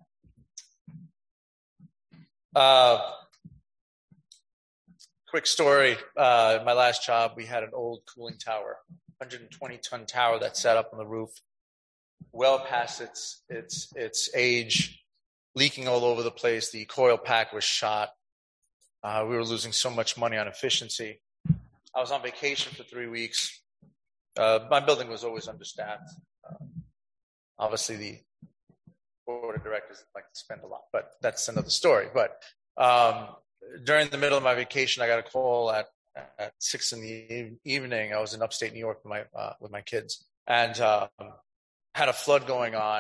Quick story. My last job, we had an old cooling tower, 120-ton tower that sat up on the roof, well past its age, leaking all over the place. The coil pack was shot. We were losing so much money on efficiency. I was on vacation for 3 weeks. My building was always understaffed. Obviously, the board of directors like to spend a lot, but that's another story. But during the middle of my vacation, I got a call at 6 in the evening. I was in upstate New York with my kids, and had a flood going on.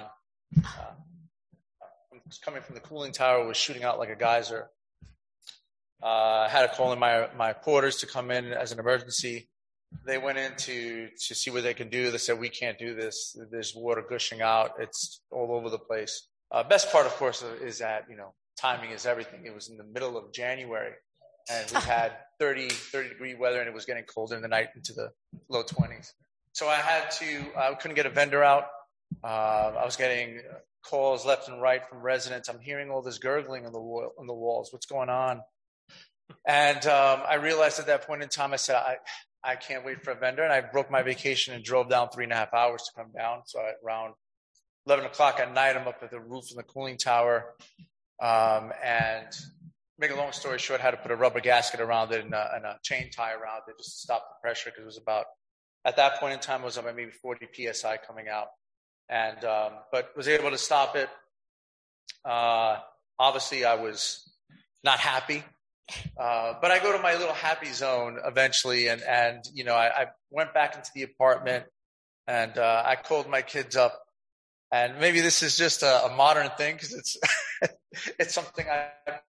Coming from the cooling tower, was shooting out like a geyser. I had to call in my porters to come in as an emergency. They went in to see what they can do. They said, we can't do this. There's water gushing out. It's all over the place. Best part, of course, is that, timing is everything. It was in the middle of January, and we had 30 degree weather, and it was getting colder in the night into the low 20s. So I couldn't get a vendor out. I was getting calls left and right from residents. I'm hearing all this gurgling on the walls. What's going on? And I realized at that point in time, I said, I can't wait for a vendor. And I broke my vacation and drove down 3.5 hours to come down. So around 11 o'clock at night, I'm up at the roof in the cooling tower. And make a long story short, I had to put a rubber gasket around it and a chain tie around it just to stop the pressure, because it was about, at that point in time, it was about maybe 40 PSI coming out. And but was able to stop it. Obviously, I was not happy. But I go to my little happy zone eventually, and I went back into the apartment, and I called my kids up, and maybe this is just a modern thing, because it's something I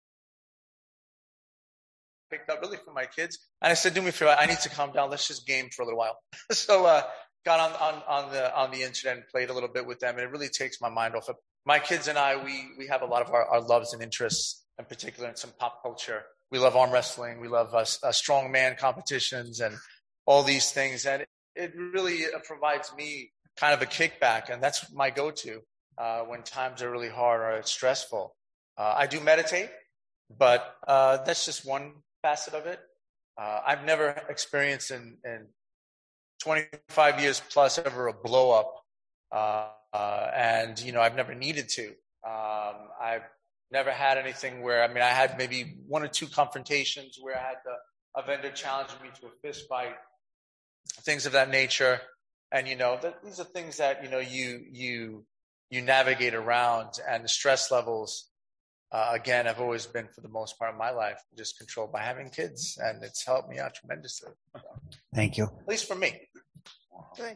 picked up really from my kids, and I said, do me a favor, I need to calm down, let's just game for a little while. So got on the internet and played a little bit with them, and it really takes my mind off of my kids. And I we have a lot of our loves and interests, in particular in some pop culture. We love arm wrestling. We love strongman competitions and all these things. And it really provides me kind of a kickback. And that's my go-to when times are really hard or it's stressful. I do meditate, but that's just one facet of it. I've never experienced in 25 years plus ever a blow up. And, I've never needed to. I've never had anything where, I had maybe 1 or 2 confrontations where I had a vendor challenge me to a fist fight, things of that nature. And, these are things that, you navigate around, and the stress levels, again, have always been, for the most part of my life, just controlled by having kids, and it's helped me out tremendously. Thank you. At least for me. Good.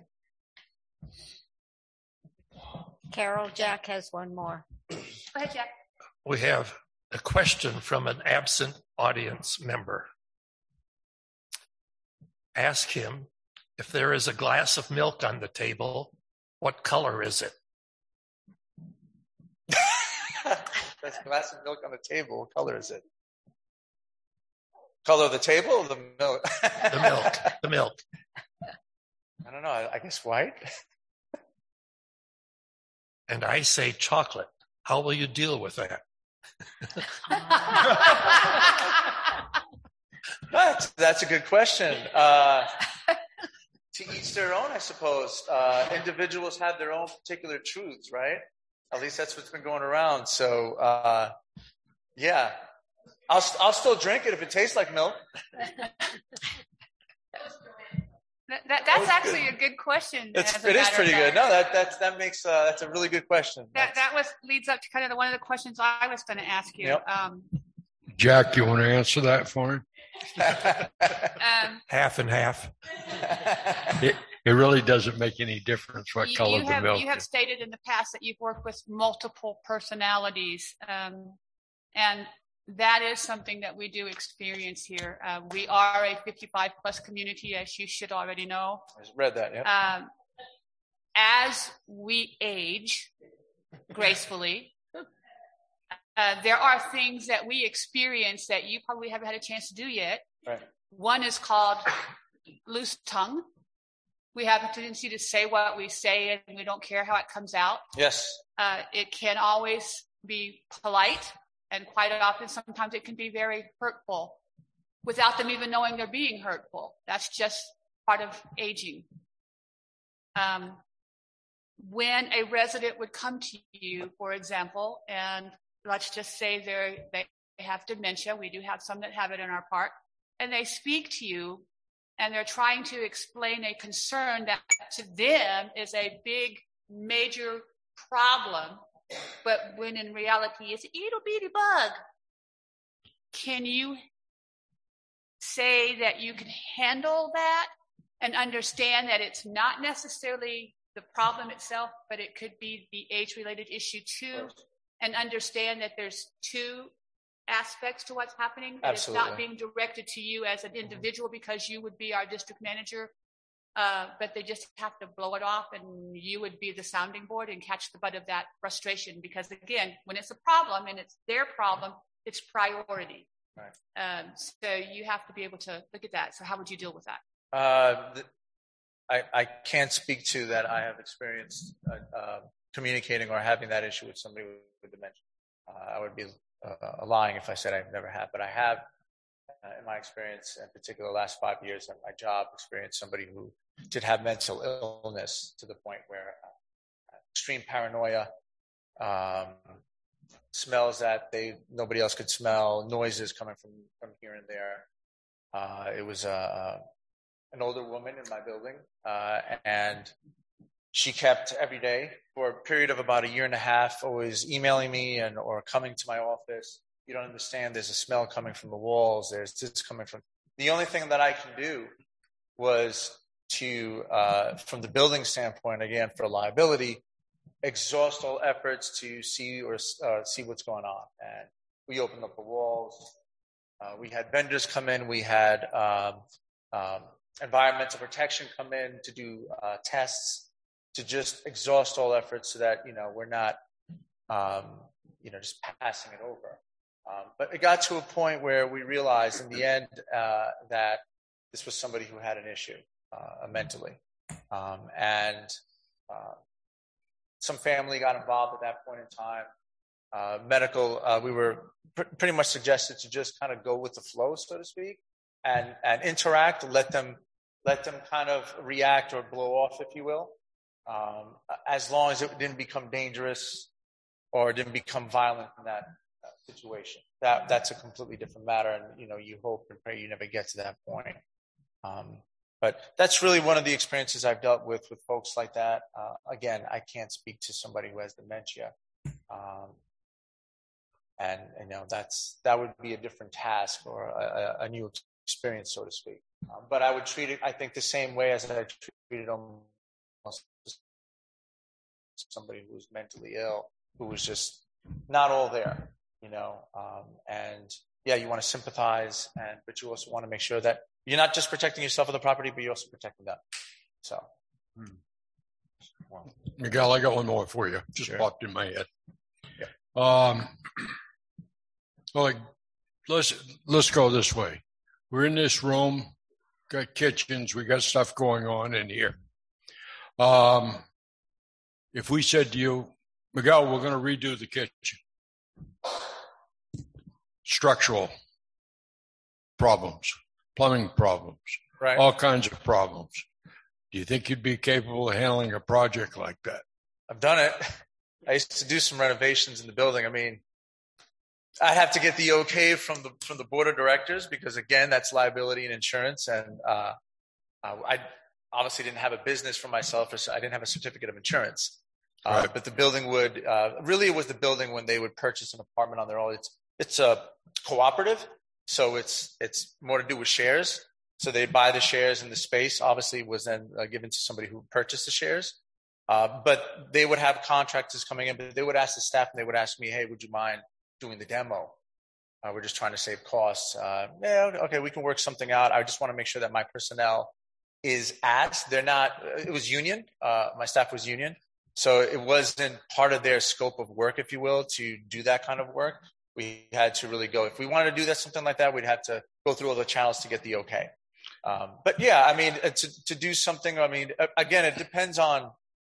Carol, Jack has one more. Go ahead, Jack. We have a question from an absent audience member. Ask him, if there is a glass of milk on the table, what color is it? There's a glass of milk on the table. What color is it? Color of the table or the milk? The milk. I don't know. I guess white. And I say chocolate. How will you deal with that? That's a good question. To each their own, I suppose. Individuals have their own particular truths, right? At least that's what's been going around. So, yeah, I'll still drink it if it tastes like milk. That's actually a good question. It is pretty good. No, that's a really good question. That leads up to kind of one of the questions I was going to ask you. Yep. Jack, you want to answer that for him? Half and half. It really doesn't make any difference what color the milk You have is. stated in the past that you've worked with multiple personalities, and that is something that we do experience here. We are a 55-plus community, as you should already know. I just read that, yeah. As we age gracefully, there are things that we experience that you probably haven't had a chance to do yet. Right. One is called loose tongue. We have a tendency to say what we say, and we don't care how it comes out. Yes. It can always be polite, and quite often, sometimes it can be very hurtful without them even knowing they're being hurtful. That's just part of aging. When a resident would come to you, for example, and let's just say they have dementia. We do have some that have it in our park. And they speak to you, and they're trying to explain a concern that to them is a big, major problem, but when in reality it's an itty bitty bug. Can you say that you can handle that and understand that it's not necessarily the problem itself, but it could be the age-related issue too, and understand that there's two aspects to what's happening? That Absolutely. It's not being directed to you as an individual because you would be our district manager, but they just have to blow it off, and you would be the sounding board and catch the butt of that frustration. Because again, when it's a problem and it's their problem, it's priority. Right. So you have to be able to look at that. So how would you deal with that? I can't speak to that. I have experienced communicating or having that issue with somebody with dementia. I would be lying if I said I've never had, but I have, in my experience, in particular, the last 5 years at my job, experienced somebody who did have mental illness to the point where extreme paranoia, smells that nobody else could smell, noises coming from here and there. It was an older woman in my building, and she kept every day for a period of about 1.5 years, always emailing me or coming to my office. You don't understand. There's a smell coming from the walls. There's this coming from. The only thing that I can do was to, from the building standpoint, again for liability, exhaust all efforts to see what's going on. And we opened up the walls. We had vendors come in. We had environmental protection come in to do tests, to just exhaust all efforts so that, we're not, just passing it over. But it got to a point where we realized in the end that this was somebody who had an issue mentally. And some family got involved at that point in time. Medical, we were pretty much suggested to just kind of go with the flow, so to speak, and interact, let them kind of react or blow off, if you will. As long as it didn't become dangerous or didn't become violent in that situation. That's a completely different matter, and you hope and pray you never get to that point. But that's really one of the experiences I've dealt with folks like that. Again, I can't speak to somebody who has dementia, and that would be a different task or a new experience, so to speak. But I would treat it, I think, the same way as I treated almost somebody who was mentally ill, who was just not all there, and yeah, you want to sympathize, but you also want to make sure that you're not just protecting yourself or the property, but you're also protecting them. So, Miguel, I got one more for you. Just Sure. popped in my head. Yeah. Well, let's go this way. We're in this room, got kitchens, we got stuff going on in here. If we said to you, Miguel, we're going to redo the kitchen, structural problems, plumbing problems, Right. all kinds of problems. Do you think you'd be capable of handling a project like that? I've done it. I used to do some renovations in the building. I mean, I have to get the okay from the board of directors because, again, that's liability and insurance. And I obviously didn't have a business for myself, or I didn't have a certificate of insurance. Right. But the building would really, it was the building when they would purchase an apartment on their own. It's a cooperative, so it's more to do with shares. So they buy the shares, and the space obviously was then given to somebody who purchased the shares. But they would have contractors coming in, but they would ask the staff, and they would ask me, "Hey, would you mind doing the demo? We're just trying to save costs." Yeah, okay, we can work something out. I just want to make sure that my personnel is they're not, it was union. My staff was union. So it wasn't part of their scope of work, if you will, to do that kind of work. We had to really go, if we wanted to do that, something like that, we'd have to go through all the channels to get the okay. But yeah, I mean, to do something, I mean, again, it depends on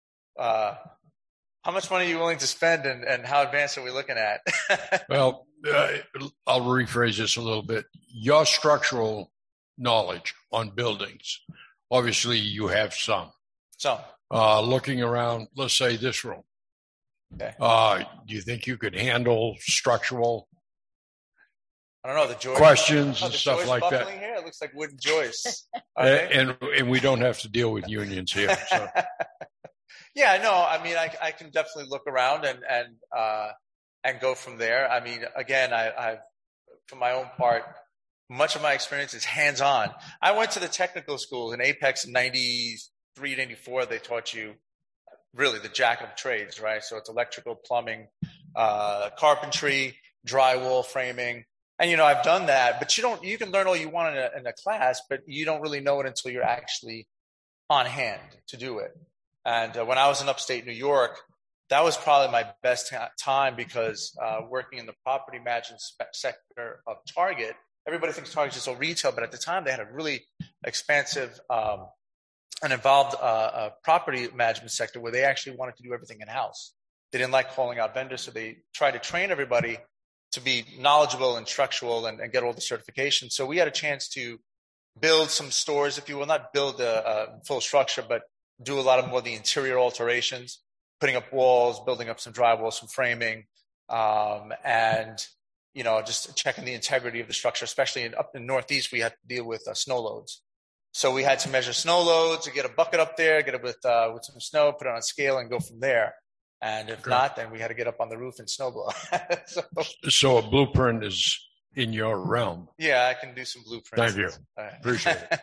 how much money are you willing to spend and how advanced are we looking at? Well, I'll rephrase this a little bit. Your structural knowledge on buildings, obviously you have some. So, looking around, let's say this room. Okay. Do you think you could handle structural I don't know, the joists, questions and stuff joist like that? Here, it looks like wooden joists. And we don't have to deal with unions here. So. Yeah, no, I mean, I can definitely look around and go from there. I mean, again, I've for my own part, much of my experience is hands-on. I went to the technical school in Apex in 93, 94. They taught you really the jack of trades, right? So it's electrical, plumbing, carpentry, drywall, framing. And, you know, I've done that, but you can learn all you want in a class, but you don't really know it until you're actually on hand to do it. And when I was in upstate New York, that was probably my best time because working in the property management sector of Target, everybody thinks Target's just all retail, but at the time they had a really expansive and involved property management sector where they actually wanted to do everything in-house. They didn't like calling out vendors, so they tried to train everybody to be knowledgeable and structural and get all the certifications. So we had a chance to build some stores, if you will, not build a full structure, but do a lot of more of the interior alterations, putting up walls, building up some drywall, some framing, and, you know, just checking the integrity of the structure, especially up in Northeast, we had to deal with snow loads. So we had to measure snow loads, to get a bucket up there, get it with some snow, put it on a scale and go from there. And if not, then we had to get up on the roof and snowblow. So a blueprint is in your realm. Yeah, I can do some blueprints. Thank you. All right. Appreciate it.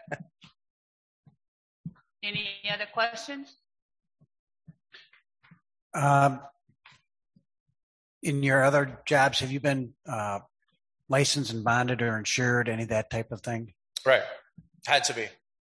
Any other questions? In your other jobs, have you been licensed and bonded or insured, any of that type of thing? Right. Had to be.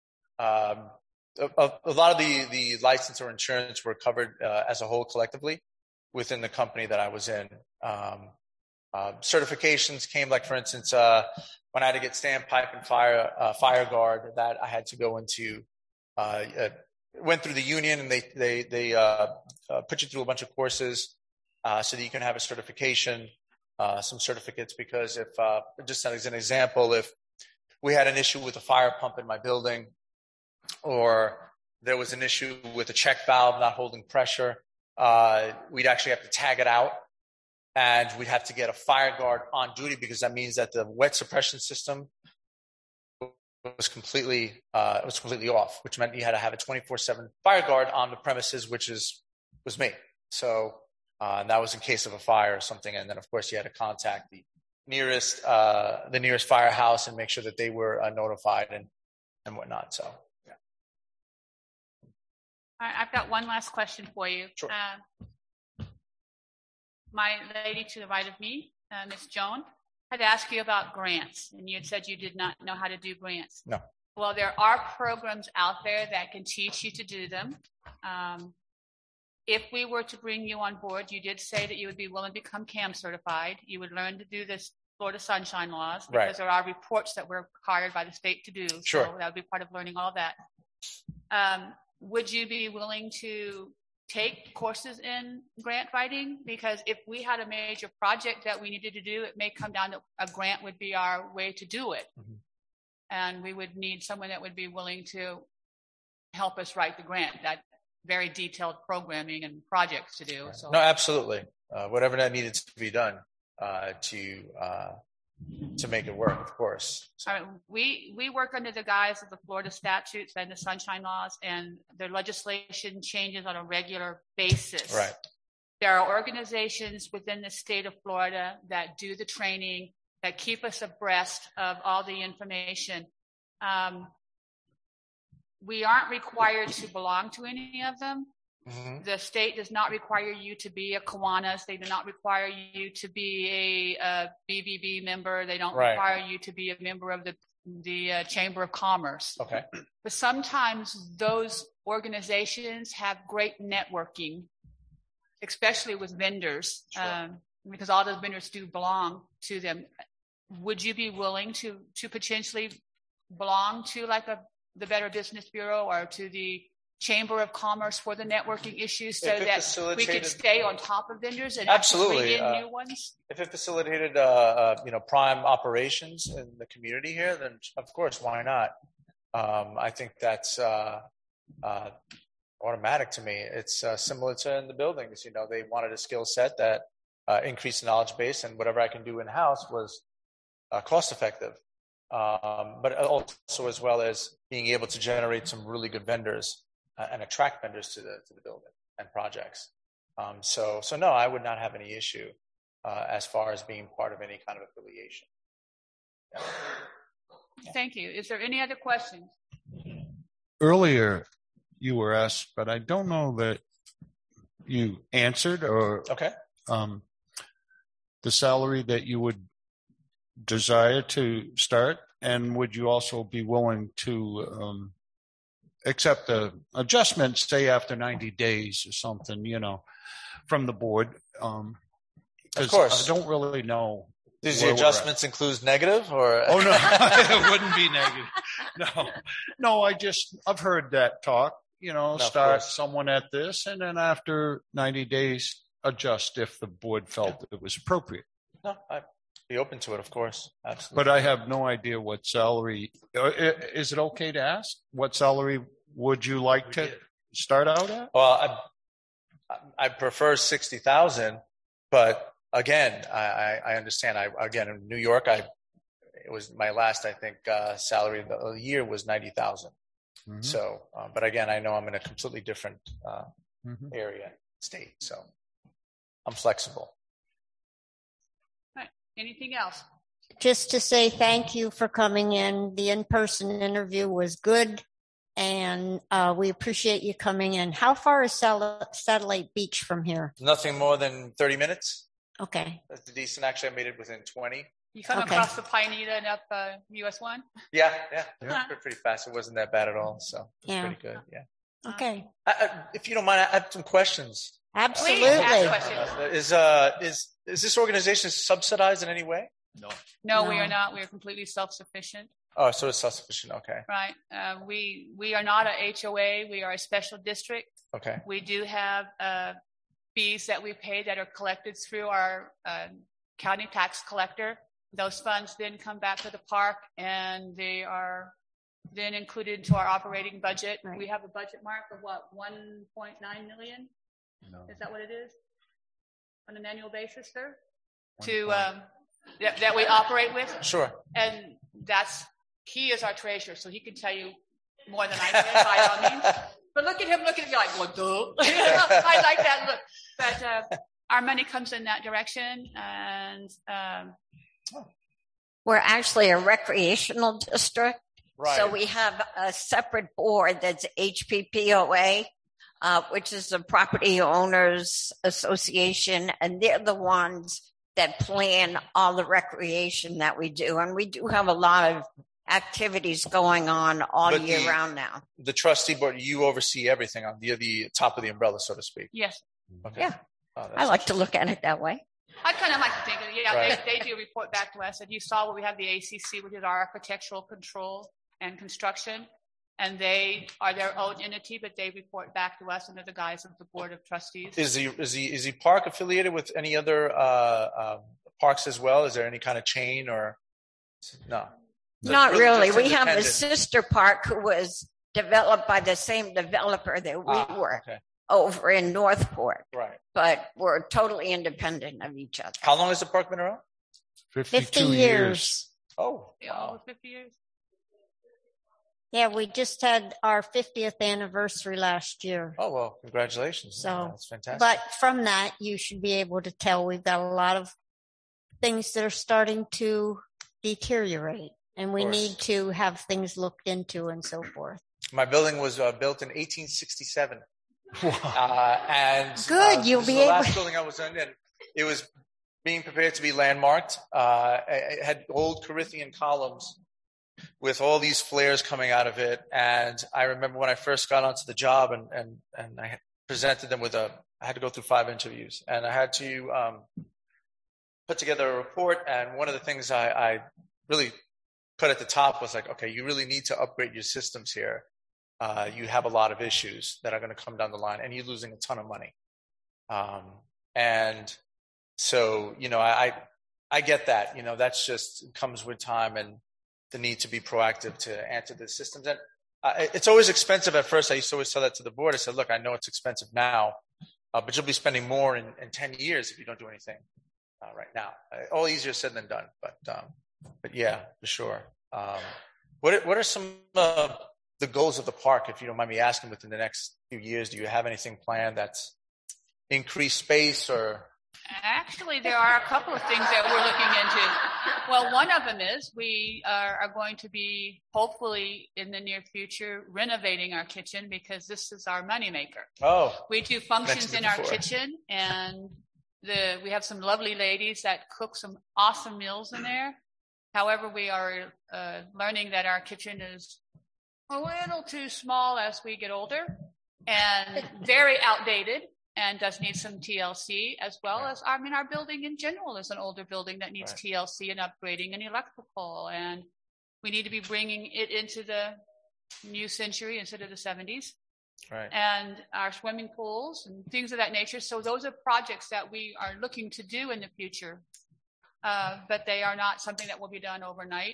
A lot of the license or insurance were covered as a whole collectively within the company that I was in. Certifications came, like, for instance, when I had to get standpipe and fire guard, that I had to go into, went through the union, and they put you through a bunch of courses so that you can have a certification, some certificates, because if, just as an example, if we had an issue with a fire pump in my building, or there was an issue with a check valve not holding pressure, we'd actually have to tag it out, and we'd have to get a fire guard on duty, because that means that the wet suppression system was completely off, which meant you had to have a 24/7 fire guard on the premises, which was me. So and that was in case of a fire or something, and then of course you had to contact the nearest firehouse and make sure that they were notified and whatnot. So. All right, I've got one last question for you. Sure. My lady to the right of me, Ms. Joan, had asked you about grants, and you had said you did not know how to do grants. No. Well, there are programs out there that can teach you to do them. If we were to bring you on board, you did say that you would be willing to become CAM certified. You would learn to do this Florida Sunshine Laws, because right. there are reports that we're required by the state to do. Sure. So that would be part of learning all that. Would you be willing to take courses in grant writing? Because if we had a major project that we needed to do, it may come down to a grant would be our way to do it. Mm-hmm. and we would need someone that would be willing to help us write the grant. That very detailed programming and projects to do. So no, absolutely. Whatever that needed to be done to make it work, of course. So. All right, we work under the guise of the Florida statutes and the Sunshine Laws, and their legislation changes on a regular basis. Right. There are organizations within the state of Florida that do the training, that keep us abreast of all the information. We aren't required to belong to any of them. Mm-hmm. The state does not require you to be a Kiwanis. They do not require you to be a BBB member. They don't require you to be a member of the Chamber of Commerce. Okay. But sometimes those organizations have great networking, especially with vendors, sure. Because all those vendors do belong to them. Would you be willing to potentially belong to like the Better Business Bureau or to the Chamber of Commerce for the networking issues so that we could stay on top of vendors and absolutely bring in new ones? If it facilitated, prime operations in the community here, then of course, why not? I think that's automatic to me. It's similar to in the buildings. They wanted a skill set that increased the knowledge base, and whatever I can do in-house was cost effective. But also as well as being able to generate some really good vendors and attract vendors to the building and projects. So no, I would not have any issue as far as being part of any kind of affiliation. Yeah. Thank you. Is there any other questions? Earlier, you were asked, but I don't know that you answered or okay. The salary that you would desire to start, and would you also be willing to accept the adjustment, say after 90 days or something, from the board? Of course. I don't really know. Does the adjustments include negative or? Oh, no, it wouldn't be negative. No, I've heard that talk, start someone at this and then after 90 days adjust if the board felt it was appropriate. No, I'd be open to it, of course. Absolutely. But I have no idea what salary. Is it okay to ask? What salary would you like to start out at? Well, I prefer 60,000, but again, I understand. In New York, it was my last, I think, salary of the year was 90,000. Mm-hmm. So, but again, I know I'm in a completely different area, state, so I'm flexible. Anything else? Just to say thank you for coming in. The in-person interview was good, and we appreciate you coming in. How far is Satellite Beach from here? Nothing more than 30 minutes. Okay. That's decent. Actually, I made it within 20. You come across the Pineda and up US 1? Yeah. Pretty fast. It wasn't that bad at all, so it's pretty good. Yeah. Okay. If you don't mind, I have some questions. Absolutely. Is this organization subsidized in any way? No, we are not. We are completely self-sufficient. Oh, so it's self-sufficient. Okay. Right. We are not a HOA. We are a special district. Okay. We do have fees that we pay that are collected through our county tax collector. Those funds then come back to the park, and they are then included into our operating budget. Right. We have a budget mark of what, 1.9 million? No. Is that what it is on an annual basis, sir? That we operate with? Sure. And he is our treasurer, so he can tell you more than I can by all means. But look at him looking at me like, well, duh. I like that look. But our money comes in that direction, and we're actually a recreational district. Right. So we have a separate board that's HPPOA, which is the Property Owners Association, and they're the ones that plan all the recreation that we do. And we do have a lot of activities going on all year round now. The trustee board, you oversee everything on the top of the umbrella, so to speak. Yes. Okay. Yeah. I like to look at it that way. I kind of like to think of it. Yeah, right. They do report back to us. And you saw what we have the ACC, which is our architectural control and construction. And they are their own entity, but they report back to us under the guise of the board of trustees. Is the park affiliated with any other parks as well? Is there any kind of chain or no? Not really. just We have a independent. sister park who was developed by the same developer that we were Okay. over in Northport, Right. but we're totally independent of each other. How long has the park been around? 50 years. Oh, Yeah, wow. over 50 years. Yeah, we just had our 50th anniversary last year. Oh, well, congratulations. So, That's fantastic. But from that, you should be able to tell we've got a lot of things that are starting to deteriorate, and we course. need to have things looked into and so forth. My building was built in 1867. And Good, you'll this be is the able- last building I was in, and it was being prepared to be landmarked. It had old Corinthian columns with all these flares coming out of it. And I remember when I first got onto the job and I presented them I had to go through 5 interviews, and I had to put together a report. And one of the things I really put at the top was like, okay, you really need to upgrade your systems here. You have a lot of issues that are going to come down the line, and you're losing a ton of money. And so, I get that, that's just comes with time and the need to be proactive to answer the systems. And it's always expensive at first. I used to always tell that to the board. I said, look, I know it's expensive now, but you'll be spending more in 10 years if you don't do anything right now. All easier said than done, but yeah, for sure. What are some the goals of the park, if you don't mind me asking, within the next few years? Do you have anything planned that's increased space or? Actually, there are a couple of things that we're looking into. Well, one of them is we are going to be, hopefully in the near future, renovating our kitchen, because this is our moneymaker. Oh. We do functions in our before. kitchen, and we have some lovely ladies that cook some awesome meals in there. However, we are learning that our kitchen is a little too small as we get older and very outdated, and does need some TLC, as well as, our building in general is an older building that needs TLC and upgrading and electrical. And we need to be bringing it into the new century instead of the 70s. Right. And our swimming pools and things of that nature. So those are projects that we are looking to do in the future. But they are not something that will be done overnight.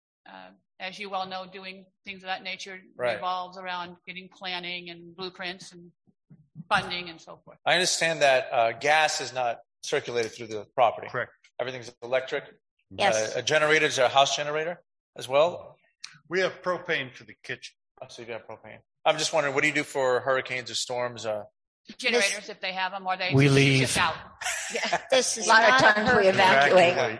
As you well know, doing things of that nature revolves around getting planning and blueprints and funding and so forth. I understand that gas is not circulated through the property. Correct. Everything's electric. Yes. A generator is a house generator as well. We have propane for the kitchen. Oh, so you have propane. I'm just wondering, what do you do for hurricanes or storms? Generators, if they have them, or they We just leave. ship out. This is A lot of not times we perfect. evacuate.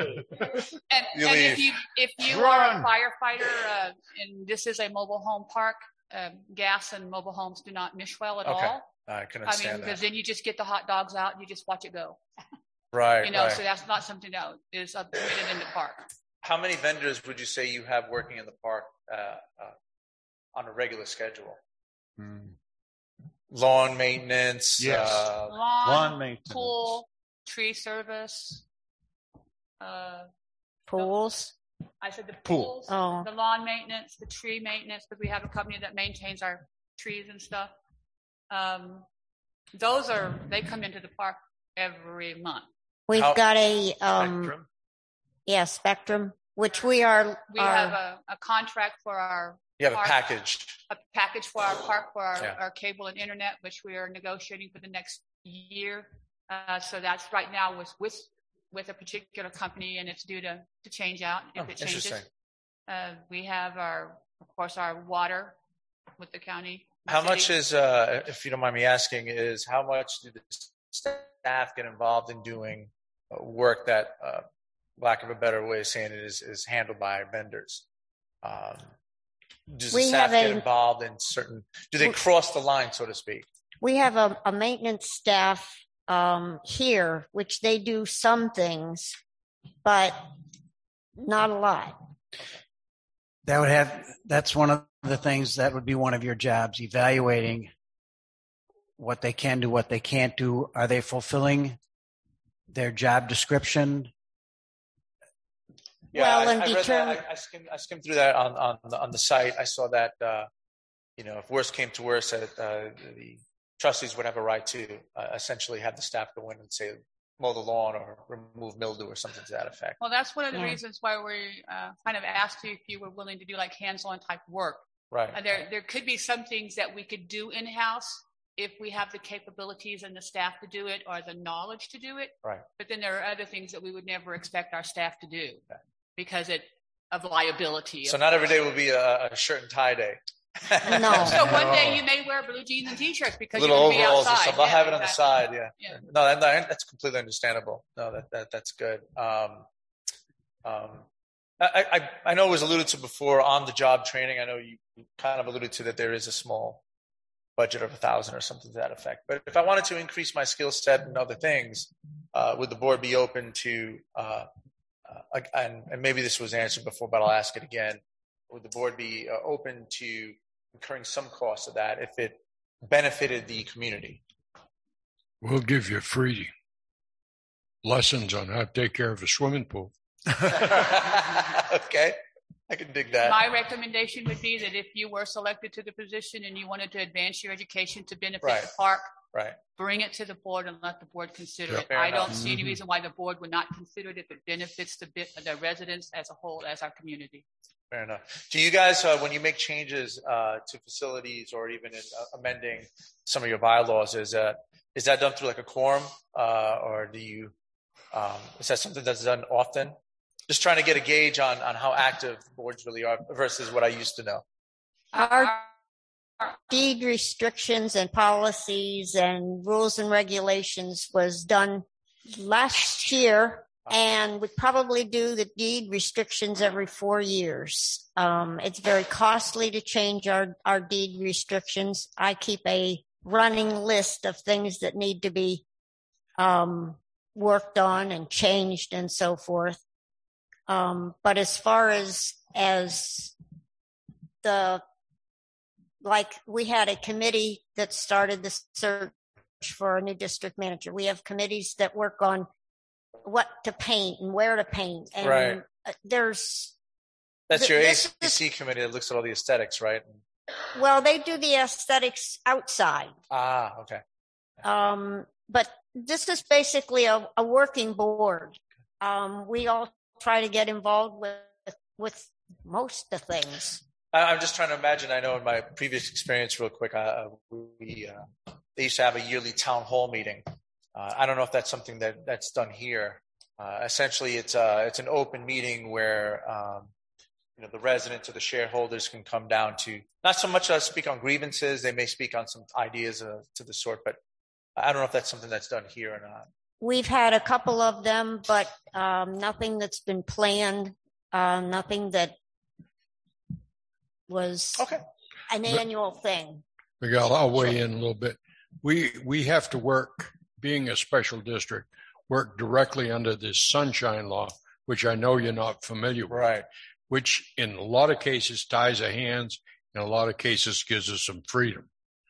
And You if you are a firefighter, and this is a mobile home park, gas and mobile homes do not mesh well at Okay. all. I can understand because that. then you just get the hot dogs out and you just watch it go. Right. So that's not something that is permitted in the park. How many vendors would you say you have working in the park on a regular schedule? Lawn maintenance. Yes. Lawn maintenance. pool, tree service. Pools. I said the Pool. pools, Oh. the lawn maintenance, the tree maintenance, because we have a company that maintains our trees and stuff. They come into the park every month. We've How- got a Spectrum? Spectrum, which we are. We have a contract for our You have a park, package. a package for our park for Yeah. our cable and internet, which we are negotiating for the next year. So that's right now with a particular company, and it's due to change out if it changes. Interesting. We have our water with the county. How much city. is, if you don't mind me asking, how much do the staff get involved in doing work that, lack of a better way of saying it, is handled by vendors? Does the We staff have get involved in do they cross the line, so to speak? We have a maintenance staff here, which they do some things, but not a lot. That's one of the things that would be one of your jobs, evaluating what they can do, what they can't do. Are they fulfilling their job description? Yeah, Well, and I read determine- that. I skimmed through that on the site. I saw that, if worse came to worse, the trustees would have a right to essentially have the staff go in and say, mow the lawn or remove mildew or something to that effect. Well, that's one of the reasons why we kind of asked you if you were willing to do like hands-on type work. Right. There could be some things that we could do in-house if we have the capabilities and the staff to do it or the knowledge to do it. Right. But then there are other things that we would never expect our staff to do because of liability. So not every day will be a shirt and tie day. No. So one day you may wear blue jeans and t-shirts because little you're going to be overalls outside. or something. I'll have it on exactly. the side. Yeah. No, that's completely understandable. No, that's good. I know it was alluded to before on the job training. I know you kind of alluded to that there is a small budget of $1,000 or something to that effect. But if I wanted to increase my skill set and other things, would the board be open to, and maybe this was answered before, but I'll ask it again. Would the board be open to incurring some cost of that if it benefited the community? We'll give you free lessons on how to take care of a swimming pool. Okay, I can dig that. My recommendation would be that if you were selected to the position and you wanted to advance your education to benefit the park, bring it to the board and let the board consider it. I don't see any reason why the board would not consider it if it benefits the residents as a whole, as our community. Fair enough. Do you guys, when you make changes to facilities or even in amending some of your bylaws, is that done through like a quorum, or do you? Is that something that's done often? Just trying to get a gauge on how active the boards really are versus what I used to know. Our deed restrictions and policies and rules and regulations was done last year. And we probably do the deed restrictions every 4 years. It's very costly to change our deed restrictions. I keep a running list of things that need to be worked on and changed and so forth. But as far as we had a committee that started the search for a new district manager. We have committees that work on what to paint and where to paint. And that's your ACC committee that looks at all the aesthetics, right? Well, they do the aesthetics outside. Okay. But this is basically a working board. We all try to get involved with most of the things. I'm just trying to imagine. I know in my previous experience, real quick, they used to have a yearly town hall meeting. I don't know if that's something that's done here. Essentially, it's an open meeting where the residents or the shareholders can come down to not so much speak on grievances. They may speak on some ideas to the sort, but I don't know if that's something that's done here or not. We've had a couple of them, but nothing that's been planned. Nothing that was an annual thing. Miguel, I'll weigh in a little bit. We have to work, being a special district, work directly under this sunshine law, which I know you're not familiar with. Right. Which in a lot of cases ties our hands, in a lot of cases gives us some freedom.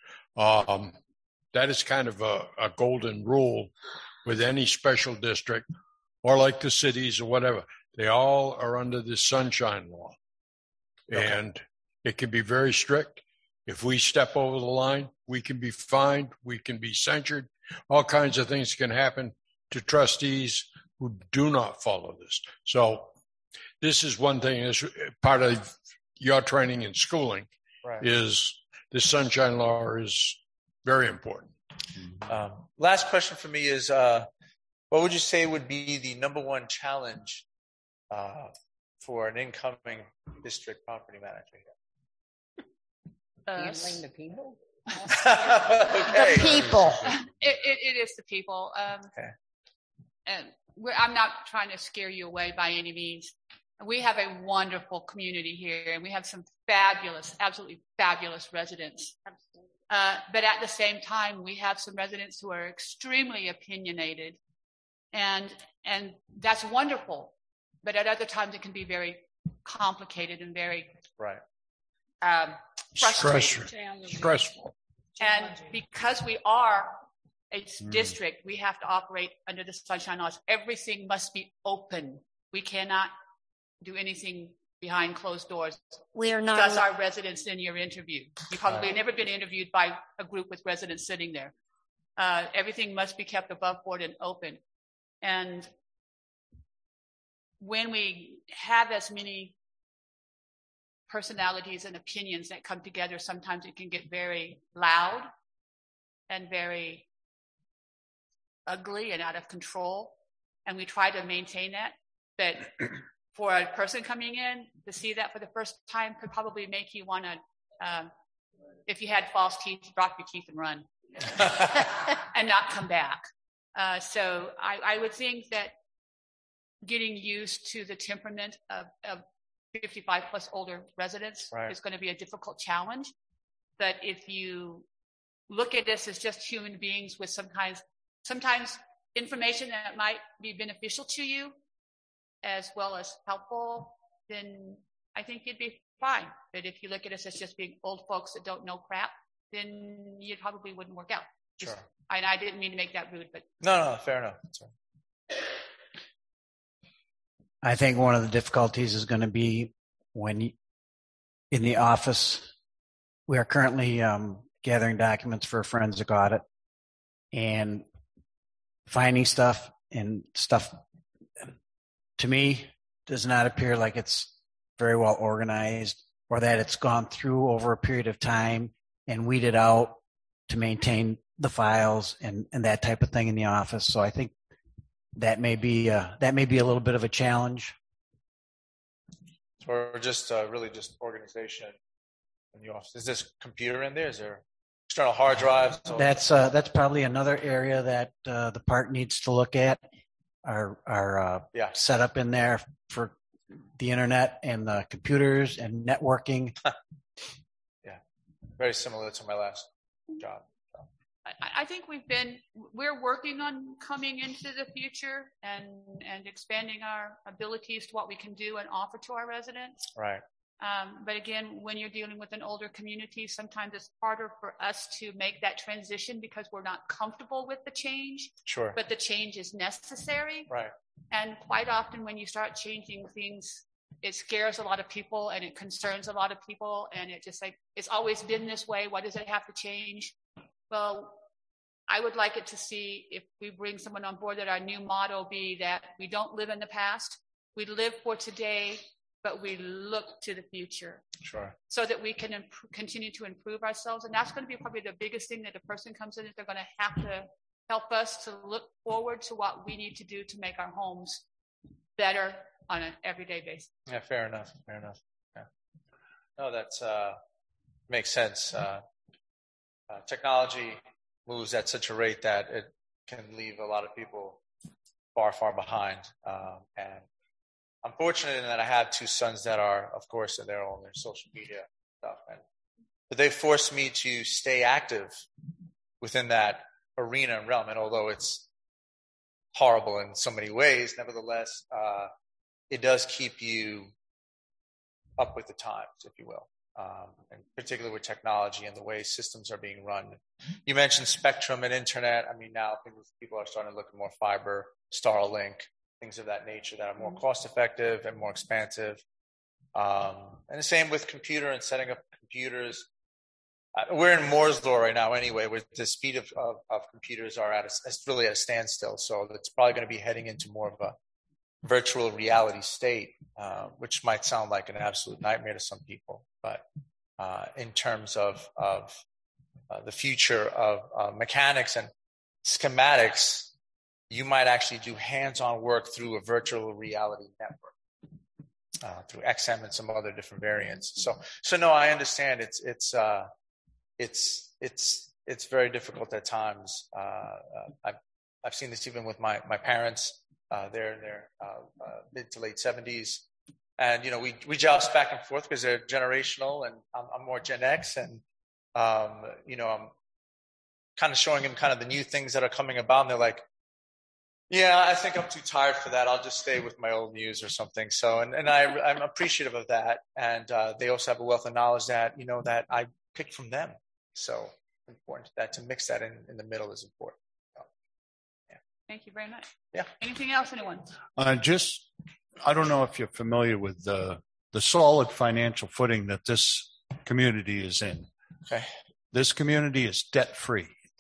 That is kind of a golden rule with any special district or like the cities or whatever. They all are under this sunshine law. Okay. And it can be very strict. If we step over the line, we can be fined, we can be censured. All kinds of things can happen to trustees who do not follow this. So this is one thing, is part of your training and schooling, is the sunshine law is very important. Last question for me is, what would you say would be the number one challenge for an incoming district property manager here? Handling the people? Okay. The people. It is the people. And I'm not trying to scare you away by any means. We have a wonderful community here, and we have some fabulous, absolutely fabulous residents. But at the same time, we have some residents who are extremely opinionated, and that's wonderful. But at other times, it can be very complicated and very frustrating. Stressful. And because we are a district, we have to operate under the sunshine laws. Everything must be open. We cannot do anything behind closed doors. We are not. Does our residents in your interview? You probably have never been interviewed by a group with residents sitting there. Everything must be kept above board and open. And when we have as many personalities and opinions that come together, sometimes it can get very loud and very ugly and out of control. And we try to maintain that. But for a person coming in to see that for the first time could probably make you want to, if you had false teeth, drop your teeth and run and not come back. So I would think that getting used to the temperament of 55 plus older residents is going to be a difficult challenge. But if you look at this as just human beings with sometimes information that might be beneficial to you as well as helpful, then I think you'd be fine. But if you look at us as just being old folks that don't know crap, then you probably wouldn't work out. Sure. And I didn't mean to make that rude, but no, fair enough. That's right. I think one of the difficulties is going to be when in the office, we are currently gathering documents for a forensic audit and finding stuff, and stuff to me does not appear like it's very well organized, or that it's gone through over a period of time and weeded out to maintain the files and that type of thing in the office. So I think that may be a little bit of a challenge. Or just really just organization in the office. Is this computer in there? Is there external hard drives? That's probably another area that the park needs to look at. Our setup in there for the internet and the computers and networking. Yeah, very similar to my last job. I think we're working on coming into the future and expanding our abilities to what we can do and offer to our residents. Right. But again, when you're dealing with an older community, sometimes it's harder for us to make that transition because we're not comfortable with the change. Sure. But the change is necessary. Right. And quite often when you start changing things, it scares a lot of people and it concerns a lot of people. And it just like, it's always been this way. Why does it have to change? Well, I would like it to see, if we bring someone on board, that our new motto be that we don't live in the past. We live for today, but we look to the future. Sure. So that we can continue to improve ourselves. And that's going to be probably the biggest thing that a person comes in, is they're going to have to help us to look forward to what we need to do to make our homes better on an everyday basis. Yeah, fair enough. Yeah. No, that's makes sense. Technology moves at such a rate that it can leave a lot of people far, far behind. And I'm fortunate in that I have two sons that are, of course, they're on their social media stuff. But they forced me to stay active within that arena and realm. And although it's horrible in so many ways, nevertheless, it does keep you up with the times, if you will. And particularly with technology and the way systems are being run. You mentioned Spectrum and internet. I mean, now people are starting to look at more fiber, Starlink, things of that nature that are more cost effective and more expansive. And the same with computer and setting up computers. We're in Moore's law right now anyway, where the speed of computers are really at a standstill. So it's probably going to be heading into more of a virtual reality state, which might sound like an absolute nightmare to some people. But in terms of the future of mechanics and schematics, you might actually do hands-on work through a virtual reality network, through XM and some other different variants. So no, I understand. It's very difficult at times. I've seen this even with my parents. They're in their mid to late 70s. And, we joust back and forth because they're generational, and I'm more Gen X. And, I'm kind of showing them kind of the new things that are coming about. And they're like, yeah, I think I'm too tired for that. I'll just stay with my old news or something. So, and I'm appreciative of that. And they also have a wealth of knowledge that, that I picked from them. So important that to mix that in the middle is important. Thank you very much. Yeah. Anything else, anyone? I don't know if you're familiar with the solid financial footing that this community is in. Okay. This community is debt free.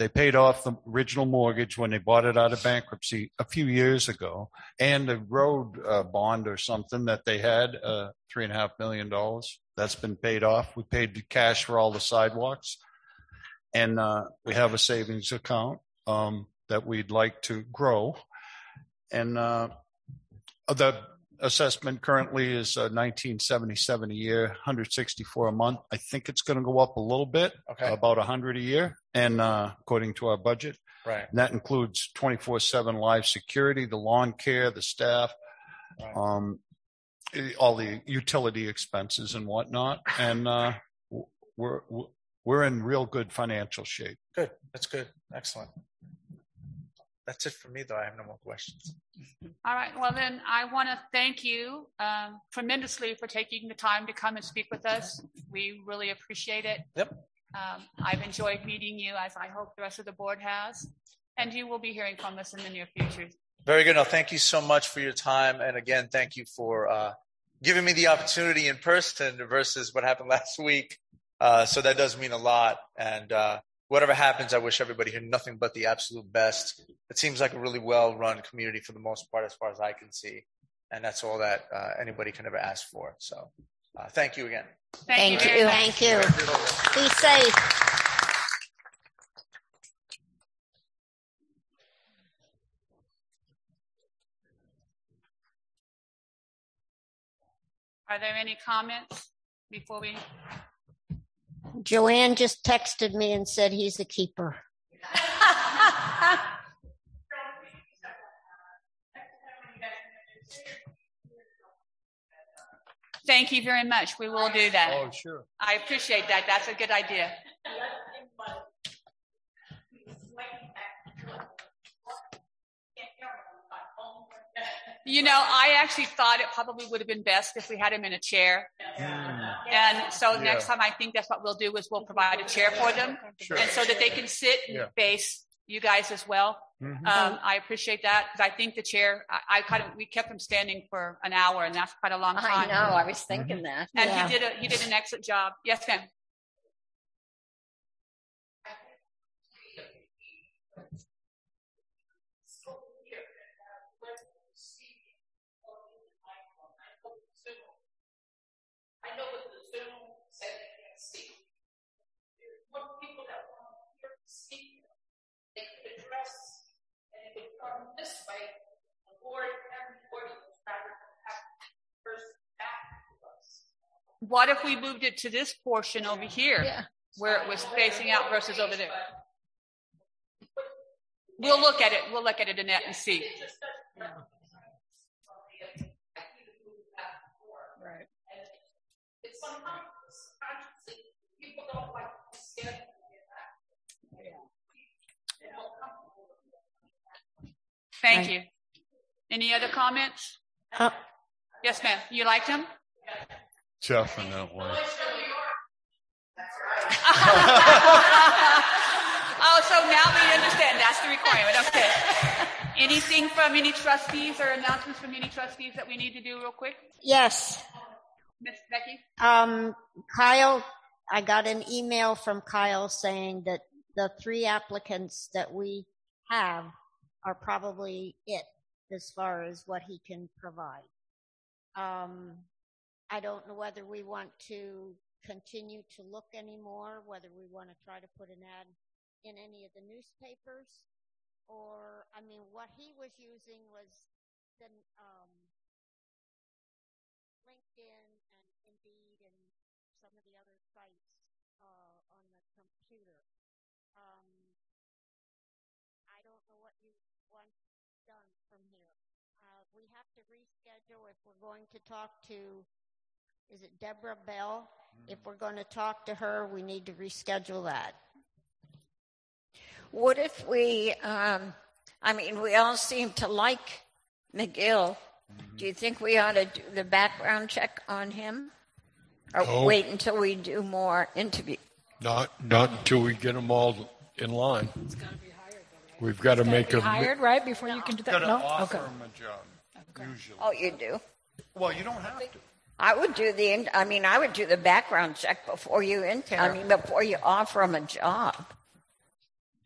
They paid off the original mortgage when they bought it out of bankruptcy a few years ago, and the road bond or something that they had, $3.5 million. That's been paid off. We paid the cash for all the sidewalks, and we have a savings account that we'd like to grow. And the assessment currently is $1977 a year, $164 a month. I think it's going to go up a little bit, about $100 a year, and according to our budget. Right. And that includes 24/7 live security, the lawn care, the staff, all the utility expenses and whatnot. And we're in real good financial shape. Good. That's good. Excellent. That's it for me, though. I have no more questions. All right. Well, then I want to thank you tremendously for taking the time to come and speak with us. We really appreciate it. Yep. I've enjoyed meeting you, as I hope the rest of the board has. And you will be hearing from us in the near future. Very good. No, thank you so much for your time. And again, thank you for giving me the opportunity in person versus what happened last week. So that does mean a lot. And whatever happens, I wish everybody here nothing but the absolute best. It seems like a really well-run community for the most part, as far as I can see. And that's all that anybody can ever ask for. So thank you again. Thank you. Thank you. Be safe. Are there any comments before we? Joanne just texted me and said he's a keeper. Thank you very much. We will do that. Oh, sure. I appreciate that. That's a good idea. You know, I actually thought it probably would have been best if we had him in a chair. And so next time, I think that's what we'll do is we'll provide a chair for them. Sure. And so that they can sit and face you guys as well. I appreciate that because I think the chair, we kept him standing for an hour, and that's quite a long time. I know. I was thinking that. And he did an excellent job. Yes, ma'am. I know that the Zoom said they can't see. What people that want to hear the speaker, they could address, and it would come this way. The board, everybody would rather have first back to us. What if we moved it to this portion over here, where it was facing out versus over there? We'll look at it. We'll look at it, Annette, and see. Right. Sometimes people don't like to stand Thank you. Any other comments? Yes, ma'am. You liked him? Definitely. Oh, so now we understand. That's the requirement. Okay. Anything from any trustees or announcements from any trustees that we need to do real quick? Yes. Miss Becky? Kyle, I got an email from Kyle saying that the 3 applicants that we have are probably it as far as what he can provide. I don't know whether we want to continue to look anymore, whether we want to try to put an ad in any of the newspapers, or, I mean, what he was using was the LinkedIn and Indeed and some of the other sites on the computer. I don't know what you want done from here. We have to reschedule if we're going to talk to, is it Deborah Bell? If we're going to talk to her, we need to reschedule that. What if we, we all seem to like McGill. Do you think we ought to do the background check on him? Or wait until we do more interviews? Not until we get them all in line. It's got to be hired, though, right? We've got to make them hired, right, before you can do that? Got to No? offer Okay. them a job, usually. Oh, you do? Well, you don't have to. I would do the background check before you before you offer them a job.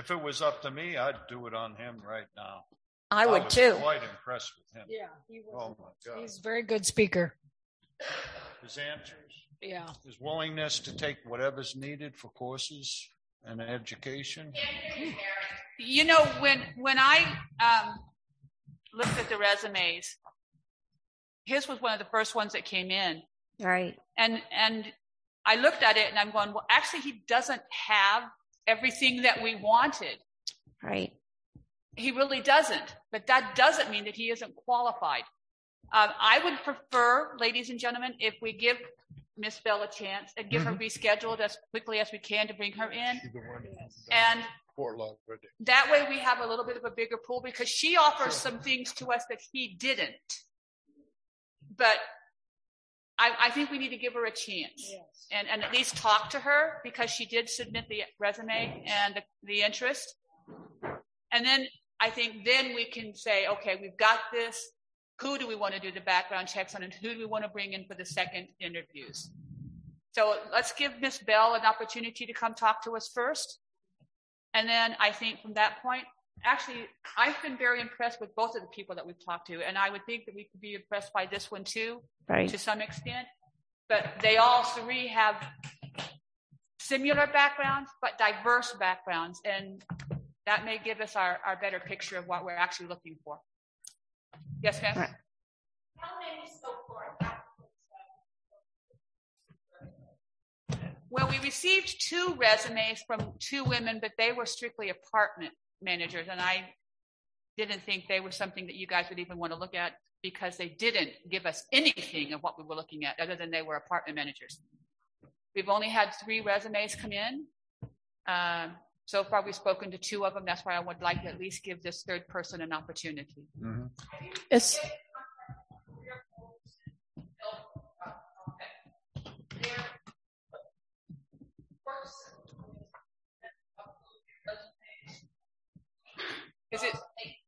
If it was up to me, I'd do it on him right now. I would was too. Quite impressed with him. Yeah, he was. Oh my God. He's a very good speaker. His answers, Yeah. his willingness to take whatever's needed for courses and education. You know, when I looked at the resumes, his was one of the first ones that came in. Right. And I looked at it and I'm going, well, actually, he doesn't have everything that we wanted. Right. He really doesn't. But that doesn't mean that he isn't qualified. I would prefer, ladies and gentlemen, if we give Miss Bell a chance and give her rescheduled as quickly as we can to bring her in. And that way we have a little bit of a bigger pool because she offers some things to us that he didn't. But I think we need to give her a chance and at least talk to her because she did submit the resume and the interest. And then I think then we can say, okay, we've got this. Who do we want to do the background checks on and who do we want to bring in for the second interviews? So let's give Miss Bell an opportunity to come talk to us first. And then I think from that point, actually, I've been very impressed with both of the people that we've talked to. And I would think that we could be impressed by this one too, to some extent. But they all three have similar backgrounds, but diverse backgrounds. And that may give us our better picture of what we're actually looking for. Yes, ma'am? Right. How many so far? Well, we received 2 resumes from 2 women, but they were strictly apartment managers. And I didn't think they were something that you guys would even want to look at because they didn't give us anything of what we were looking at other than they were apartment managers. We've only had 3 resumes come in. So far, we've spoken to 2 of them. That's why I would like to at least give this third person an opportunity. It's Is it?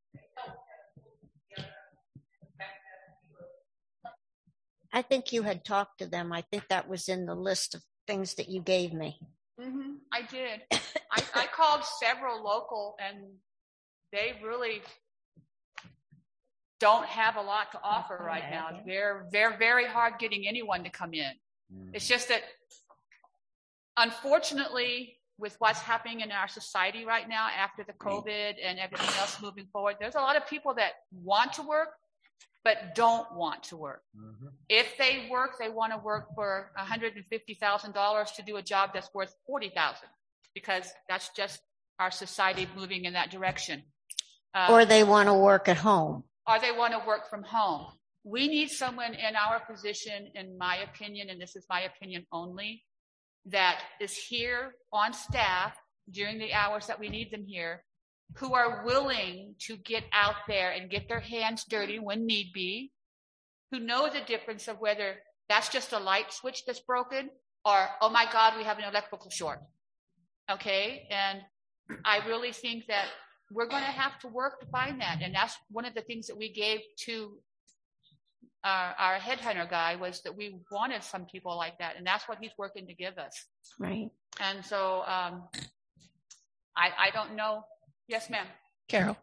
I think you had talked to them. I think that was in the list of things that you gave me. I did. I called several local, and they really don't have a lot to offer right now. They're very hard getting anyone to come in. It's just that, unfortunately, with what's happening in our society right now after the COVID and everything else moving forward, there's a lot of people that want to work but don't want to work. If they work, they want to work for $150,000 to do a job that's worth $40,000 because that's just our society moving in that direction. Or they want to work at home. Or they want to work from home. We need someone in our position, in my opinion, and this is my opinion only, that is here on staff during the hours that we need them here, who are willing to get out there and get their hands dirty when need be, who know the difference of whether that's just a light switch that's broken or, oh my God, we have an electrical short. Okay? And I really think that we're going to have to work to find that. And that's one of the things that we gave to our headhunter guy was that we wanted some people like that. And that's what he's working to give us. Right. And so I don't know. Yes, ma'am. Carol.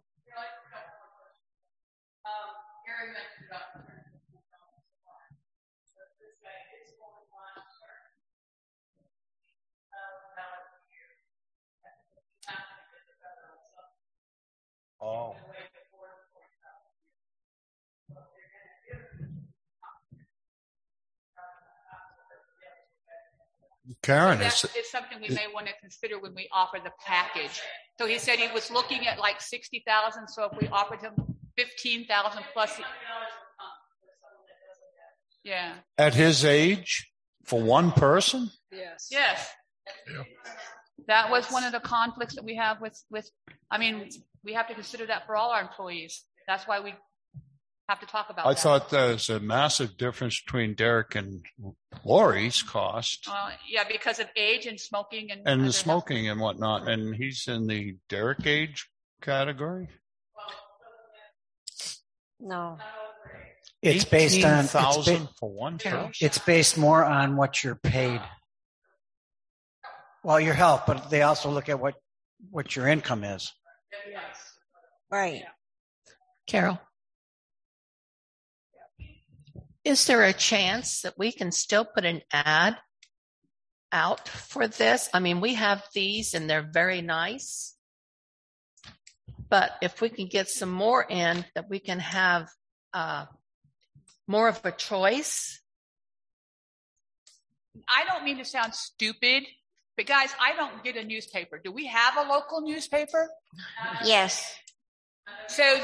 Gary mentioned about Oh. Karen, That is something we may want to consider when we offer the package. So he said he was looking at like 60,000. So if we offered him 15,000 plus, yeah. at his age, for one person? Yes. Yes. That was one of the conflicts that we have with, I mean, we have to consider that for all our employees. That's why we have to talk about that. I thought there was a massive difference between Derek and Lori's cost. Yeah, because of age and smoking and the smoking and whatnot. And he's in the Derek age category? No. It's based on $18,000 for one person. It's based more on what you're paid. Well, your health, but they also look at what what your income is. Right. Carol, is there a chance that we can still put an ad out for this? I mean, we have these and they're very nice, but if we can get some more in, that we can have more of a choice. I don't mean to sound stupid, but guys, I don't get a newspaper. Do we have a local newspaper? Yes. So,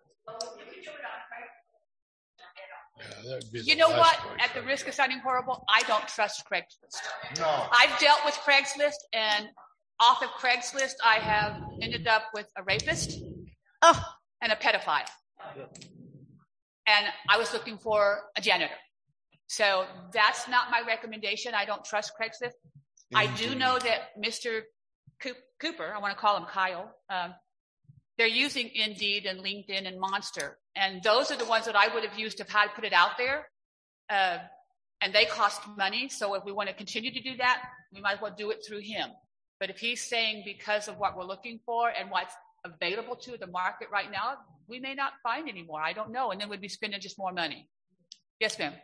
you know what? At the risk of sounding horrible, I don't trust Craigslist. No. I've dealt with Craigslist, and off of Craigslist, I have ended up with a rapist and a pedophile. And I was looking for a janitor. So that's not my recommendation. I don't trust Craigslist. I do know that Mr. Cooper, I want to call him Kyle, they're using Indeed and LinkedIn and Monster. And those are the ones that I would have used if I put it out there. And they cost money. So if we want to continue to do that, we might as well do it through him. But if he's saying because of what we're looking for and what's available to the market right now, we may not find any more. I don't know. And then we'd be spending just more money. Yes, ma'am.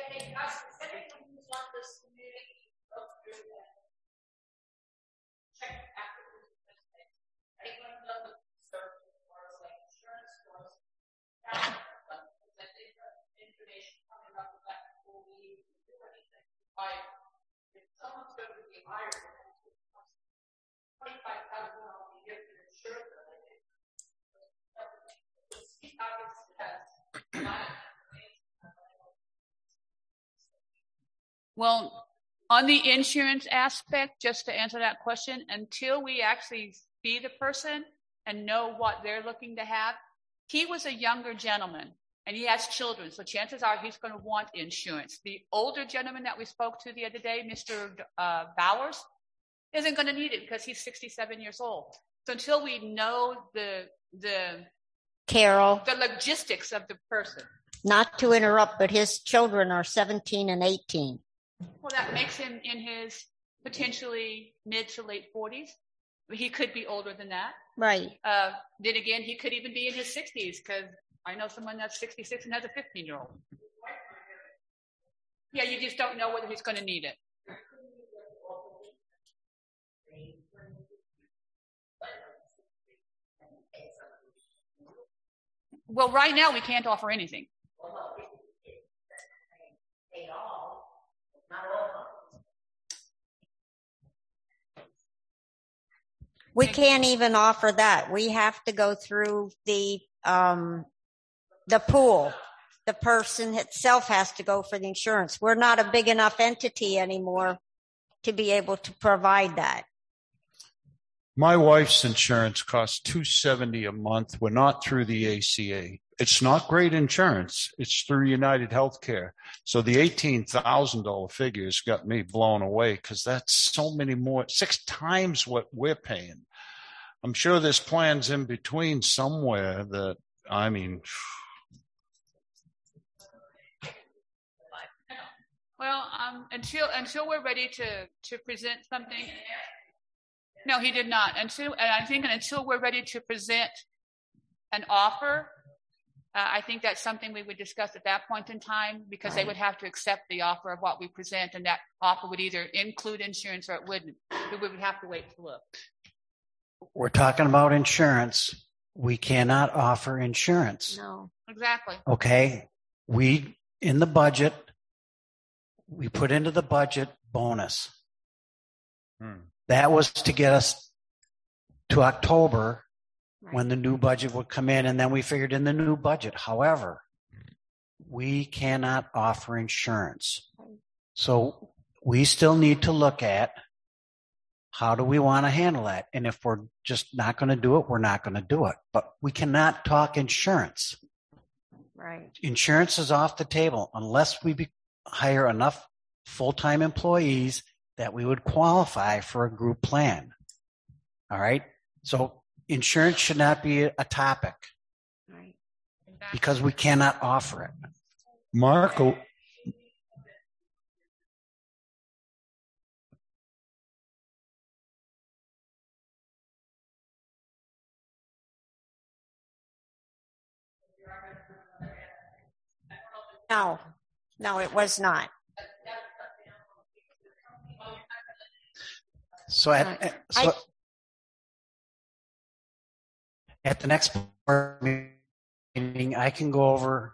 Well, on the insurance aspect, just to answer that question, until we actually see the person and know what they're looking to have, he was a younger gentleman and he has children. So chances are he's going to want insurance. The older gentleman that we spoke to the other day, Mr. Bowers, isn't going to need it because he's 67 years old. So until we know the Carol, the logistics of the person. Not to interrupt, but his children are 17 and 18. Well, that makes him in his potentially mid to late 40s. He could be older than that. Right. Then again, he could even be in his 60s because I know someone that's 66 and has a 15-year-old. Yeah, you just don't know whether he's going to need it. Well, right now we can't offer anything. We can't even offer that. We have to go through the pool. The person itself has to go for the insurance. We're not a big enough entity anymore to be able to provide that. My wife's insurance costs $270 a month. We're not through the ACA. It's not great insurance. It's through United Healthcare. So the $18,000 figure has got me blown away because that's so many more, 6 times what we're paying. I'm sure there's plans in between somewhere that, I mean. Well, until we're ready to present something. No, he did not. Until we're ready to present an offer, I think that's something we would discuss at that point in time because they would have to accept the offer of what we present, and that offer would either include insurance or it wouldn't. We would have to wait to look. We're talking about insurance. We cannot offer insurance. No. Exactly. Okay. We, in the budget, we put into the budget bonus. That was to get us to October when the new budget would come in, and then we figured in the new budget. However, we cannot offer insurance. So we still need to look at how do we want to handle that. And if we're just not going to do it, we're not going to do it. But we cannot talk insurance. Right. Insurance is off the table unless we hire enough full-time employees that we would qualify for a group plan. All right. So insurance should not be a topic. Right. Because we cannot offer it. Mark, No, it was not. So at the next board meeting, I can go over,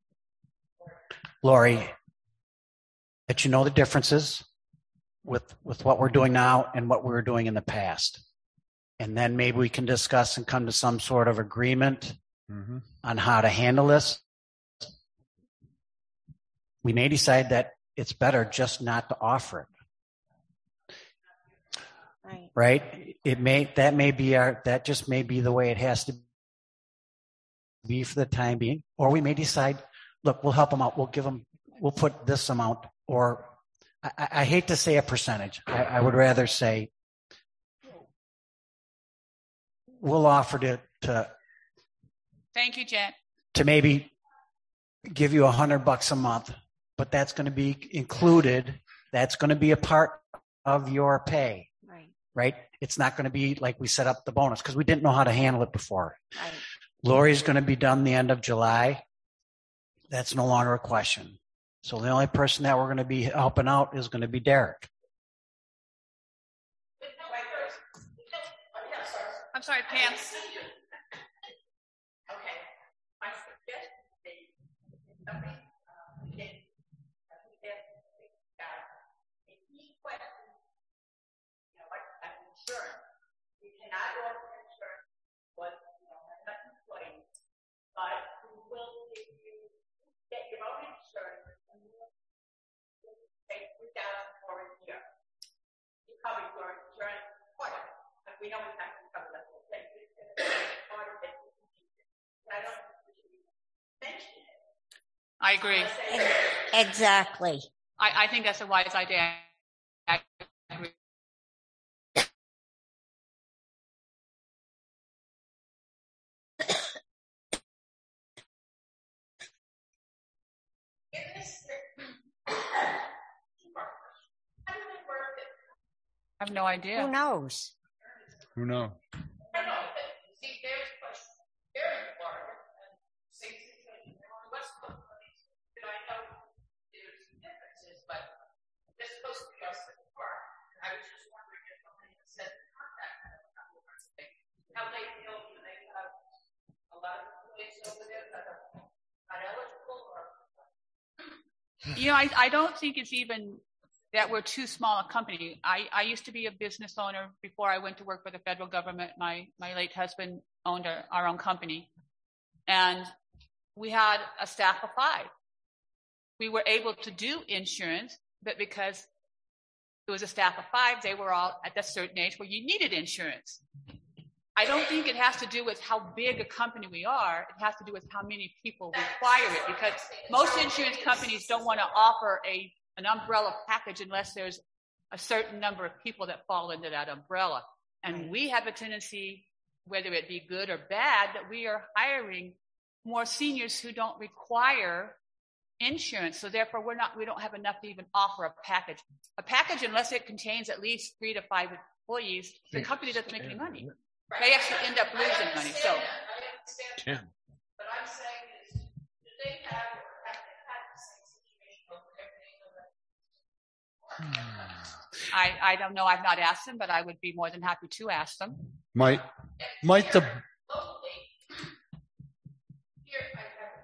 Lori, that you know the differences with what we're doing now and what we were doing in the past. And then maybe we can discuss and come to some sort of agreement on how to handle this. We may decide that it's better just not to offer it. Right? That just may be the way it has to be for the time being. Or we may decide, look, we'll help them out. We'll put this amount, or I hate to say a percentage. I would rather say we'll offer to Thank you, Jen. To maybe give you $100 a month, but that's going to be included. That's going to be a part of your pay. Right? It's not going to be like we set up the bonus because we didn't know how to handle it before. Right. Lori's going to be done the end of July. That's no longer a question. So the only person that we're going to be helping out is going to be Derek. I'm sorry, Pam. You cannot offer insurance, but not employees. But we will give you get your own insurance, and we'll pay $3,000 for a year. You cover your insurance part of it, but we don't have to cover the whole thing. It's part of it. I don't mention it. I agree. Exactly. I think that's a wise idea. I agree. I have no idea. Who knows? Who knows? I know, but see, there's a question. They're in Florida, and same situation on the West Coast. And I know there's differences, but they're supposed to be us in the park. I was just wondering if somebody had said contact them about the thing. How they feel, do they have a lot of employees over there that are not eligible, or? I don't think it's even that we're too small a company. I used to be a business owner before I went to work for the federal government. My late husband owned our own company, and we had a staff of 5. We were able to do insurance, but because it was a staff of 5, they were all at a certain age where you needed insurance. I don't think it has to do with how big a company we are. It has to do with how many people require it, because most insurance companies don't want to offer an umbrella package unless there's a certain number of people that fall into that umbrella. And we have a tendency, whether it be good or bad, that we are hiring more seniors who don't require insurance. So therefore we don't have enough to even offer a package. A package, unless it contains at least 3 to 5 employees, the company doesn't make any money. They actually end up losing money. So, Tim. But I'm saying is, do they have the same situation over everything? I don't know. I've not asked them, but I would be more than happy to ask them. Might the Locally, here I have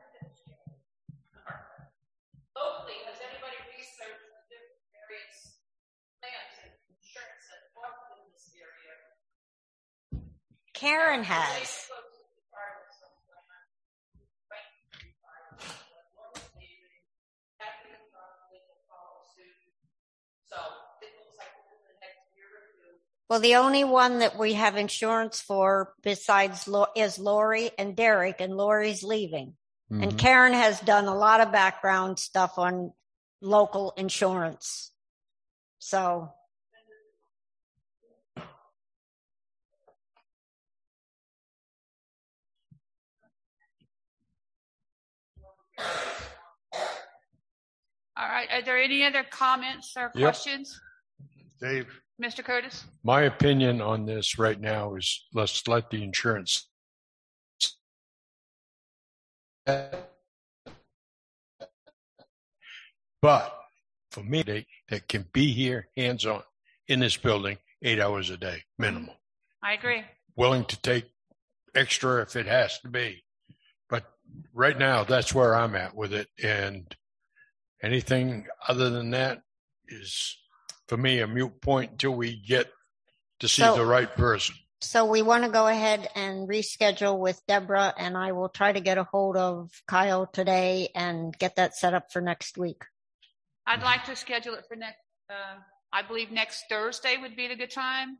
locally, has anybody researched the different various plans and insurance that offer in this area? Karen has. Well, the only one that we have insurance for besides is Lori and Derek, and Lori's leaving. Mm-hmm. And Karen has done a lot of background stuff on local insurance. So. All right. Are there any other comments or questions? Dave. Mr. Curtis? My opinion on this right now is let's let the insurance But for me, that can be here hands-on in this building 8 hours a day, minimum. I agree. Willing to take extra if it has to be. But right now, that's where I'm at with it. And anything other than that is, for me, a moot point until we get to see the right person. So we want to go ahead and reschedule with Deborah, and I will try to get a hold of Kyle today and get that set up for next week. I'd like to schedule it for next, I believe next Thursday would be the good time.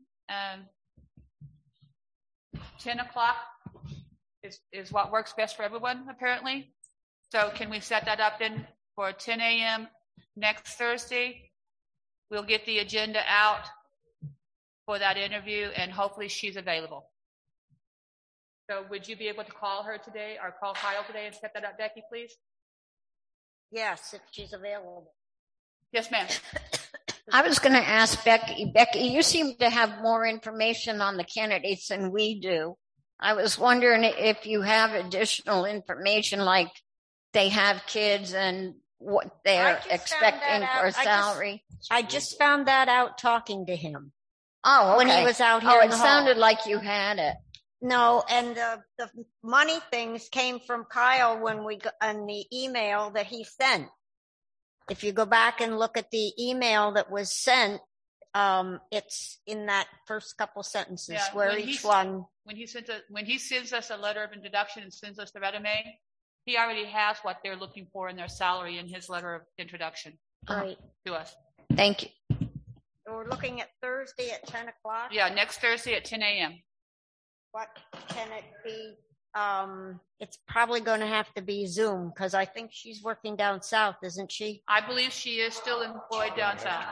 10 o'clock is what works best for everyone, apparently. So can we set that up then for 10 a.m. next Thursday? We'll get the agenda out for that interview, and hopefully she's available. So would you be able to call her today or call Kyle today and set that up, Becky, please? Yes, if she's available. Yes, ma'am. I was going to ask Becky. Becky, you seem to have more information on the candidates than we do. I was wondering if you have additional information, like they have kids and what they're expecting for salary. I just found that out talking to him. Oh, okay. When he was out here. Oh, in it the sounded hall. like you had it. No, and the money things came from Kyle when we got on the email that he sent. If you go back and look at the email that was sent, it's in that first couple sentences where each one. When he sends us a letter of introduction and sends us the resume, he already has what they're looking for in their salary in his letter of introduction Right. to us. Thank you. We're looking at Thursday at 10 o'clock. Yeah, next Thursday at 10 a.m. What can it be? It's probably going to have to be Zoom because I think she's working down south, isn't she? I believe she is still employed down south.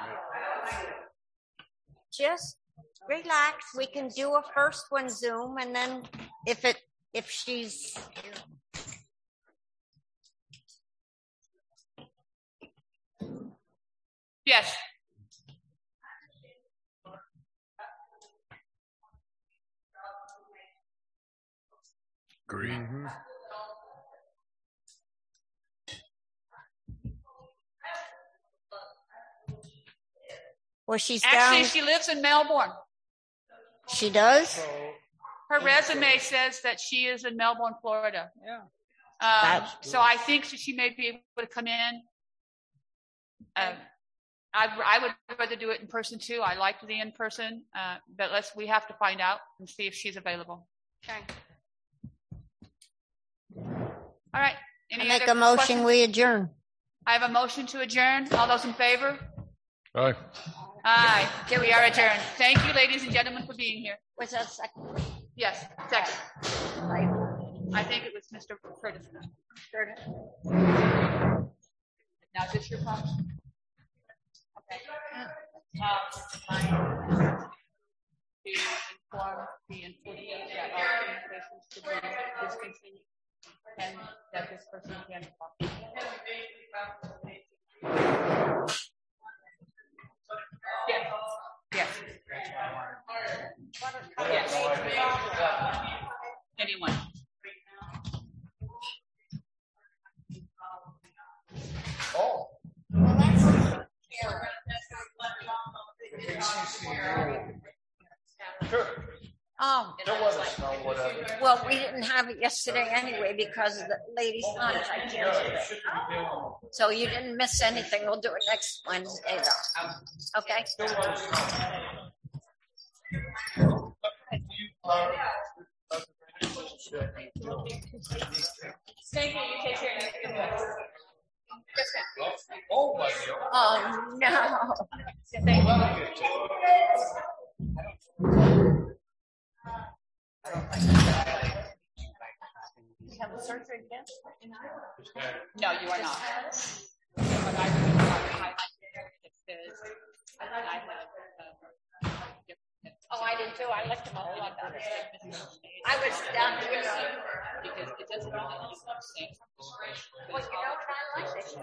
Just relax. We can do a first one Zoom, and then if she's Yes. Green. Well, she's Actually, down. she lives in Melbourne. She does? Her resume says that she is in Melbourne, Florida. Yeah. So I think she may be able to come in. I would rather do it in person too. I like the in person, but we have to find out and see if she's available. Okay. All right. I make a motion, questions? we adjourn. I have a motion to adjourn. All those in favor? Aye. Aye. We are adjourned. Thank you, ladies and gentlemen, for being here. Was that second? Yes, second. I think it was Mr. Curtis. Now, is this your problem? Okay. To inform the employee that all communications to be discontinued and that this person can talk. Yes. Anyone. Oh. Sure. Oh, They'll let us know whatever. well, we didn't have it yesterday anyway because of the ladies' lunch. I canceled it. So you didn't miss anything. We'll do it next Wednesday, though. Okay? Thank you. You take care. Oh, my Oh, no. You have a surgery again? No, you are not. But I highlight there. It says, I have Oh, I did too. I looked them all up. I was down here because it doesn't really use the same. Well, you know what I like this?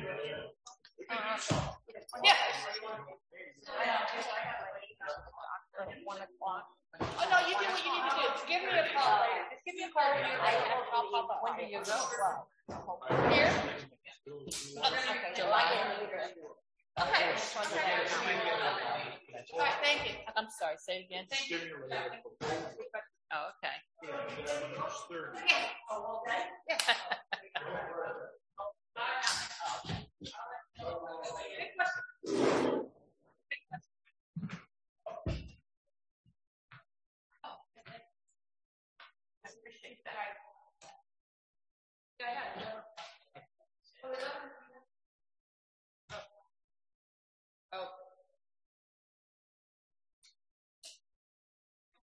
Yeah. When do you go? Here? Okay, July. Okay. All right, thank you. I'm sorry, say it again. Oh, okay. Oh.